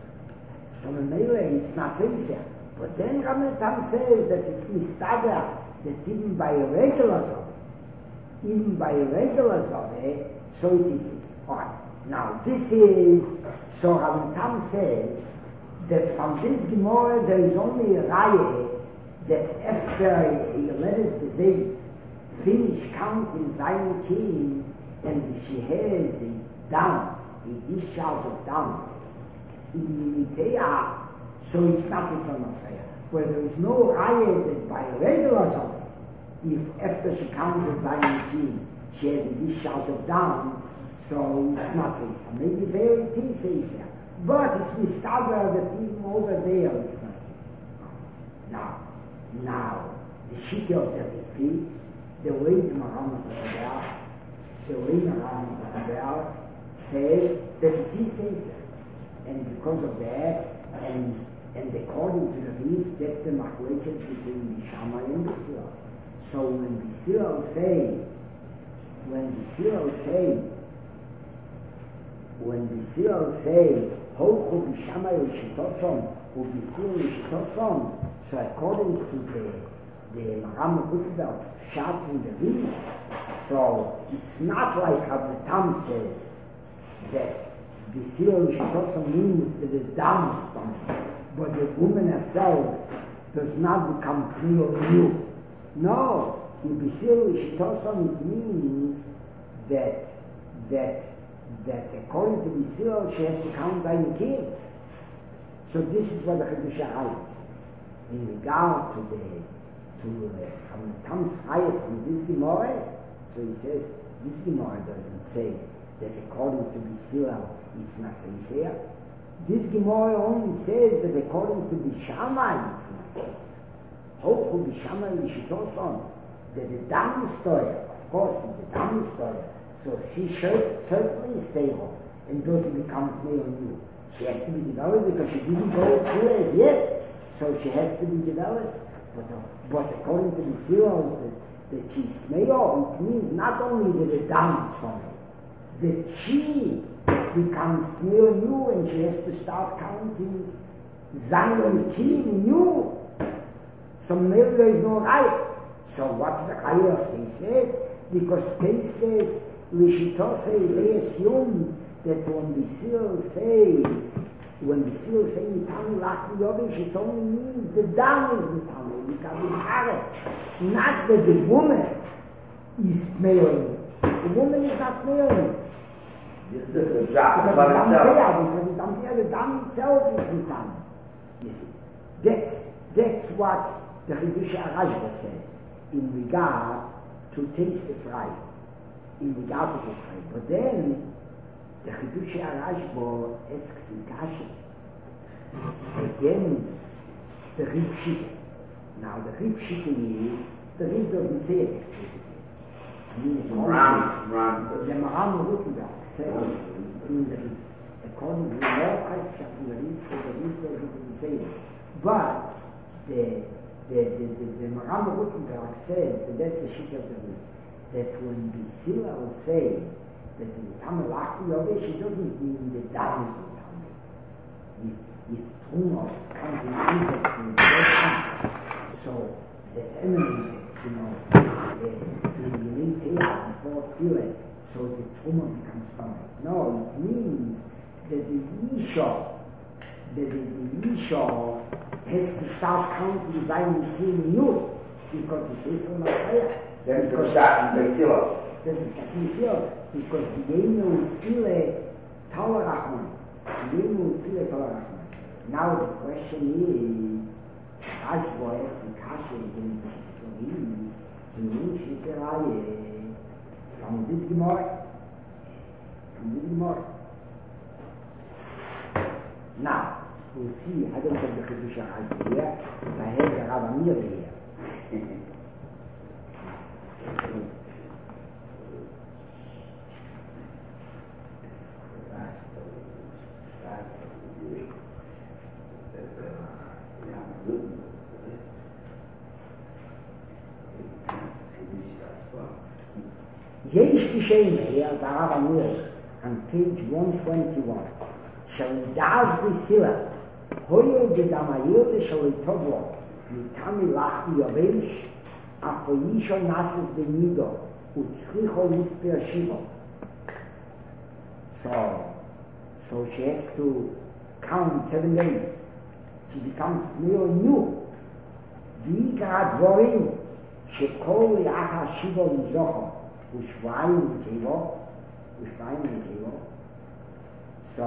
it's not sincere. But then Ramatam says that it's Mistada, that even by a regular Zohar, so it is. Alright, now this is, so Ramatam says that from this Gemara there is only a Raya that after a letters Bezei finish counting Zion King, and she has a down, a discharge of down in Mitea, so it's not a son of prayer. Where there is no Raya that by a regular Zohar, if after she counted Zion King, she has a discharge of down, so it's not Isa. Maybe there it is Isa. But it's Mistaber that even over there it's not Isa. Now, the Shita of the Refis, the way the Maram says that it is Isa. And because of that, and according to the Rif, that's the Machlekes between the Shammai and the Sira. So when the Sira say, Hochu B'Shamai L'Shitoson, U'B'Sira L'Shitoson, so according to the Maram Gutenberg Shat in the Rif, so it's not like how the Tam says that B'Sira L'Shitoson means that the dam is punished, but the woman herself does not become clear new. No, in B'Sira L'Shitoson it means that according to B'Sira she has to count by the king. So this is what the Chiddushei HaRayot says. In regard to Tam's Hayat from this Gemara, so he says, this Gemara doesn't say that according to B'Sira it's not sincere. This Gemara only says that according to B'Shamai it's not sincere. Hochu B'Shamai L'Shitoson, that the dam is stoya, of course it's the dam is stoya, so she should certainly stay home and doesn't become clear new. She has to be developed because she didn't go through as yet, so she has to be developed. But according to the Sira, that she's mayor, it means not only that the dam is from her, that she becomes clear new and she has to start counting Zion King new. So maybe there is no right. So what's the Chayah? He says, because Pestes, Lishitose, they assume that when the say Nitanu Lachmi Yovish, it only means the dam is Nitanu, because the Paris, not that the woman is marrying. The woman is not marrying. This is the drop, the dam itself is Nitanu. You see, that's what the Chiddushei HaRashba says in regard to Tosfos Raya. But then the Chiddushei HaRashba asks in Kasha against the Rif Shita. Now the Rif Shita is, the Rif doesn't say it explicitly. The Maram Gutenberg says in the Rif, according to the Rif, the Rif doesn't say it. But the Maram Rutenberg says that that's the shit of the week. That when Bisila will say that the Tamil Achti Yovesh, it doesn't mean the down of the Tamil. If Truma comes in contact with the so that emanates, you need to before feeling, so the Truma becomes stomach. No, it means that the Isha has to start counting sein between you, because it is on the fire. Then the shot is Mesilah. Das ist das Mesilah, because the Yenu is viele Talarachman. The Yenu is viele Talarachman. Now the question is, Rashbo es in Kasher, in the Mensch is a Reihe, from this Gemara. Now, we'll see, I don't have the Chiddush HaRash here, but I have the Rav Amir here. יש geschehen hier, der Rav Amir, on page 121, שלדעז בסילה, הויו בדמאיות של טובו, מתמי לחי יבש, אף אישו נסס בנידו, וצריכו לספר שיבו. So she has to count 7 days. She becomes real new. ועיקר הדבורים, שכל לאחר שיבו לזוכו, ושבועיים בקבו, so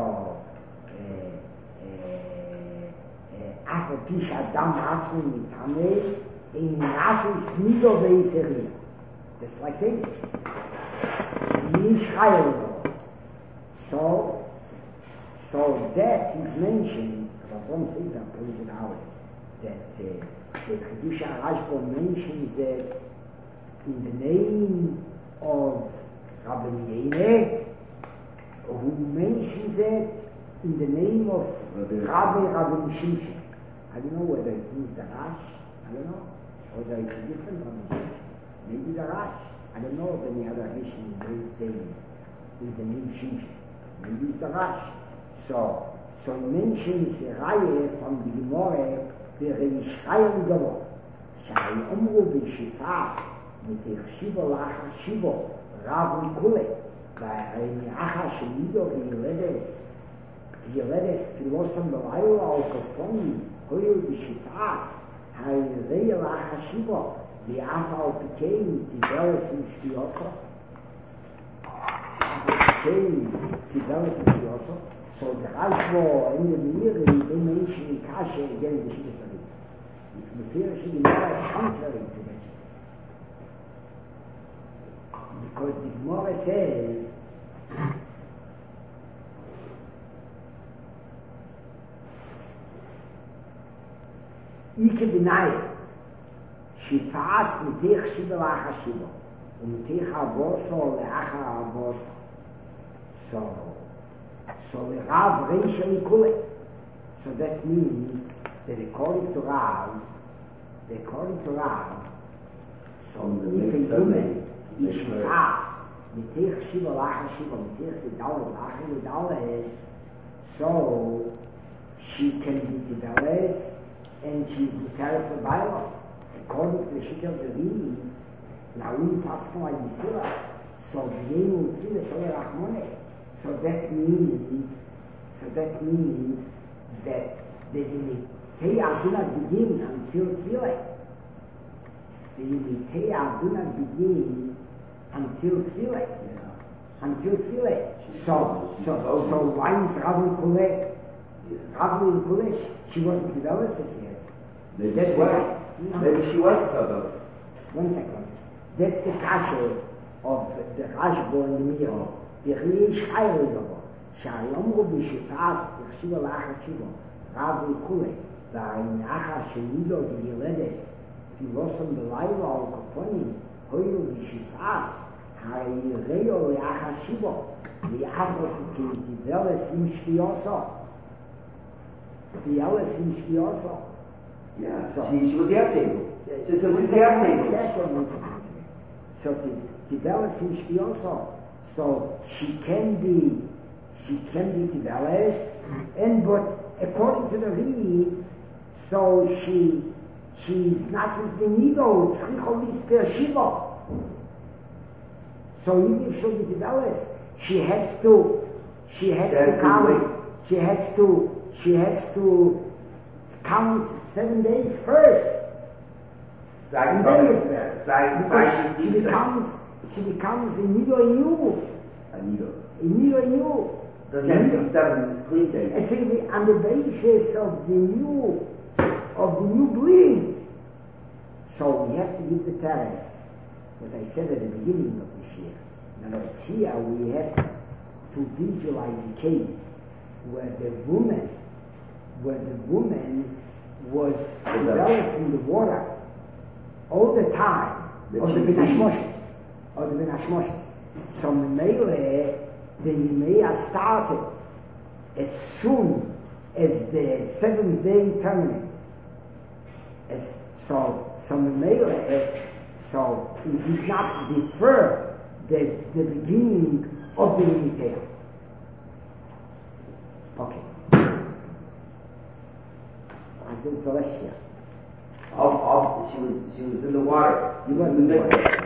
אף פי שאדם עצמו מתאמה, אין נאסס נידו ויסרי. That's like this. יש חייל לו. So that is mentioned, from Satan brings it out, that the Chiddush HaRashba mentions that in the name of Rabbi Yehuda, who mentions it in the name of Rabbi Shimshon. I don't know whether it means the Rash, I don't know, whether it's a different Rabbi Shimshon. Maybe the Rash, I don't know of any other Hashem in those days with the name Shimshon. Maybe it's the Rash. So it mentions Raya from the Gemara, Bereish Chayim Gavot, Shai Omru B'Shifas, Mit Shivo Lacha Shivo, Rav Mikule, V'Acha Shemido V'Yeledes Filosam B'Layla Al-Kofoni, Hoyo B'Shifas, Ha'Irei Lacha Shivo, V'Acha Al-Pikein, Tiberes in Shvioso, so the Rashba and the Meiri, they mention in Kasha again the Shidduch HaRash. It's Mefirish in Gemara contrary to that. Because the Gemara says, Ike B'nai, Shifas Mitech Shiva Lacha Shiva, U'Mitech Avoso Le'acha Avoso. So the Rav Reisha Nikule. So that means that according to Rav, so if a woman is fast, Mitech Shiva Lacha Shiva, Mitech Vidal Lacha Vidal, so she can be developed and she's Mutaris L'Bayla. According to the Shita of the Rini, now we pass on like Bisila, so the Yenu Tzila Shalei Rachmoneh. So that means that the Yimitei do not begin until Tfilah. The Yimitei do not begin until Tfilah. Until Tfilah. So why is Rav Mikule? She wasn't developed yet. Maybe she was developed. 1 second. That's the kasha of the Rashba and the Meiri. יש חייל גבוה, שהיום בשיטה יחשיב על האחר שיבו, רב וכולי, והאחר שנידו וילדת, פילוסם בלילה על קופונים, הויו בשיטה, היראו לאחר שיבו, ויחר כדיברס עם שפיוסו, Yeah, So- she was the uptable. So she's the uptable. So Tibeles in Shpioso, so she can be Tibeles, and but according to the Ri, so she's not as the needle, tzricholis per shiva. So even if she'll be Tibeles, she has to count 7 days first. And then she becomes a nido inu. A nido inu. Doesn't have to be 7 clean days. Essentially, on the basis of the new bleeding. So we have to give the parents what I said at the beginning of this year. In other words, here we have to visualize a case where the woman was developed in the water all the time of the Benashmoshes. So Mele, the Yimea started as soon as the 7th day terminated. So Mele, so it did not defer the beginning of the Yimea. Okay. This is Celestia. She was in the water. You were in the water.